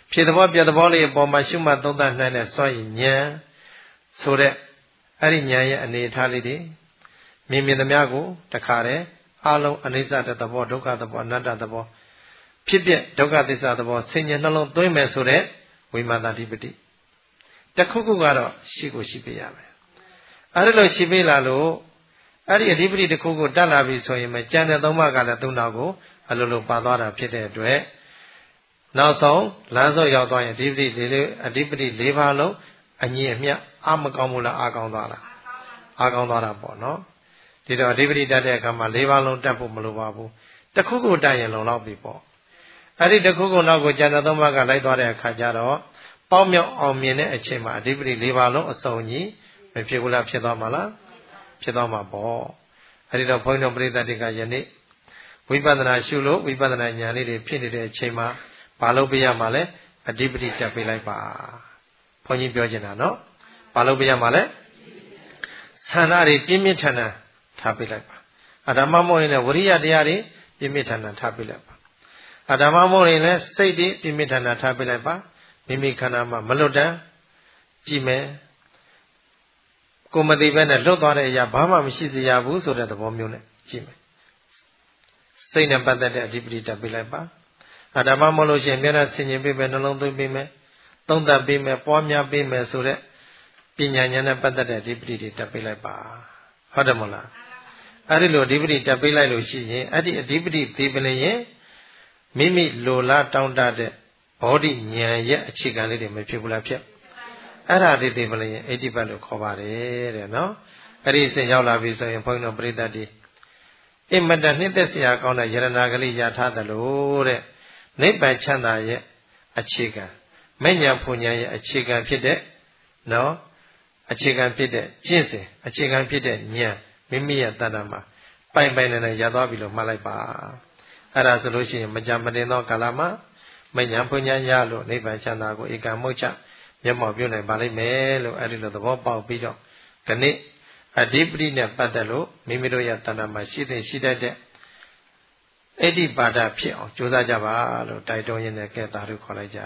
ဖြစ်တဲ့ဘောပြတဲ့ဘောလေးပေါ်မှာရှုမှတ်သုံးသပ်နိုင်တဲ့စွန့်ရည်ဉာဏ်ဆိုတဲ့အဲ့ဒီဉာဏ်ရဲ့အနေထားလေးတွေမြင်မြင်သမျှကိုတခါတည်းအလုံးအနိစ္စတဲ့သဘောဒုက္ခသဘောအနတ္တသဘောဖြစ်ပြဒုက္ခသစ္စာသဘောဆင်ញံနှလုံးသွင်းမယ်ဆိုတဲ့ဝိမာသဓိပတိတခုခုကတော့ရှိကိုရှိပေးရမယ်အဲ့ဒါလို့ရှိပေးလာလို့အဲ့ဒီအဓိပတိတစ်ခုကိုတတ်လာပြီဆိုရင်မကြံတဲ့သုံးပါးကလည်းသူ့နောက်ကိုအလိုလိုပါသွားတာဖြစ်တဲ့အတွက်နောက်ဆုံးလမ်းဆုံးရောက်သွားရင်အဓိပတိလေးလေးအဓိပတိ၄ပါးလုံးအညီအမျှအမကောင်းဘူးလားအကောင်းသွားလားအကောင်းသွားတာပေါ့နော်ဒီတော့အဓိပတိတတ်တဲ့အခါမှာ၄ပါးလုံးတတ်ဖို့မလိုပါဘူးတစ်ခုခုတတ်ရင်လုံလောက်ပြီပေါ့အဲ့ဒီတစ်ခုခုနောက်ကိုကြံတဲ့သုံးပါးကလိုက်သွားတဲ့အခါကျတော့ပေါက်မြောက်အောင်မြင်တဲ့အချိန်မှာအဓိပတိ၄ပါးလုံးအစုံကြီးမဖြစ်ဘူးလားဖြစ်သွားမှာလားဖြစ်သွားမှာပေါ့အဲ့ဒီတော့ဘုန်းကြီးတို့ပရိသတ်တွေကယနေ့ဝိပဿနာရှုလို့ဝိပဿနာဉာဏ်လေးတွေဖြစ်နေတဲ့အချိန်မှာဘာလို့ပြရမှာလဲအဓိပတိတက်ပေးလိုက်ပါဘုန်းကြီးပြောချင်တာနော်ဘာလို့ပြရမှာလဲဆန္ဒတွေပြင်းပြင်းထန်ထန်ထားပေးလိုက်ပါအဓမ္မမဟုတ်ရင်လည်းဝရိယတရားတွေပြင်းပြင်းထန်ထန်ထားပေးလိုက်ပါအဓမ္မမဟုတ်ရင်လည်းစိတ်တွေပြင်းပြင်းထန်ထန်ထားပေးလိုက်ပါမိမိခန္ဓာမှာမလွတ်တမ်းကြည့်မယ်ကိုမသိဘဲနဲ့လွတ်သွားတဲ့အရာဘာမှမရှိစေရဘူးဆိုတဲ့သဘောမျိုးနဲ့ကြည့်မယ်စိတ်နဲ့ပတ်သက်တဲ့အဓိပတိတက်ပေးလိုက်ပါအဓမ္မမဟုတ်လို့ရှိရင်မျက်နှာဆင်ញင်ပေးမယ်နှလုံးသွင်းပေးမယ်သုံးသပ်ပေးမယ်ပွားများပေးမယ်ဆိုတဲ့ပညာဉာဏ်နဲ့ပတ်သက်တဲ့အဓိပတိတွေတက်ပေးလိုက်ပါဟုတ်တယ်မဟုတ်လားအဲ့ဒီလိုအဓိပတိတက်ပေးလိုက်လို့ရှိရင်အဲ့ဒီအဓိပတိသိပလင်ရင်မိမိလိုလားတောင်းတတဲ့ဘောဓိဉာဏ်ရဲ့အခြေခံလေးတွေမဖြစ်ဘူးလားဖြစ်အဲ့ဒါဒီသိပလင်ရင်အဋ္ဌိပတ်လို့ခေါ်ပါတယ်တဲ့နော်အဲ့ဒီစဉ်ရောက်လာပြီဆိုရင်ဘုန်းကြီးတို့ပရိသတ်တွေအင်မတန်နှစ်သက်စရာကောင်းတဲ့ယရနာကလေးရထားသလိုတဲ့နိဗ္ဗာန်ချမ်းသာရဲ့အခြေခံမဉ္ဇဉ်ဖူဉ္ဇဉ်ရဲ့အခြေခံဖြစ်တဲ့နော်အခြေခံဖြစ်တဲ့ကျင့်စဉ်အခြေခံဖြစ်တဲ့ဉာဏ်မိမိရဲ့တဏ္ဍာမှာပိုင်ပိုင်နေနေရသွားပြီလို့မှတ်လိုက်ပါအဲ့ဒါဆိုလို့ရှိရင်မကြမတင်သောကာလမှာမဉ္ဇဉ်ဖူဉ္ဇဉ်ရလို့နိဗ္ဗာန်ချမ်းသာကိုဧကံမုတ်ချမျက်မှောက်ပြုနိုင်ပါလိမ့်မယ်လို့အဲ့ဒီလိုသဘောပေါက်ပြီးတော့ခဏအဓိပတိနဲ့ပတ်သက်လို့မိမိတို့ရဲ့တဏ္ဍာမှာရှိတဲ့ရှိတတ်တဲ့အဋ္ဌိပါဒဖြစ်အောင်ကြိုးစားကြပါလို့တိုက်တွန်းရင်းနဲ့ကဲသာဓုခေါ်လိုက်ကြ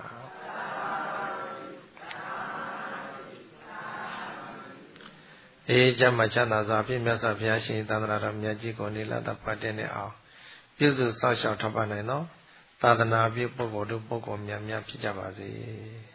အေးကြမှာချမ်းသာစွာဖြင့်မြတ်စွာဘုရားရှင်သန္တရာတော်မြတ်ကြီးကိုနေလာတပတ်တဲ့နဲ့အောင်ပြုစုစောင့်ရှောက်ထောက်ပံ့နိုင်သောသာသနာပြုပုဂ္ဂိုလ်တို့ပုဂ္ဂိုလ်များများဖြစ်ကြပါစေ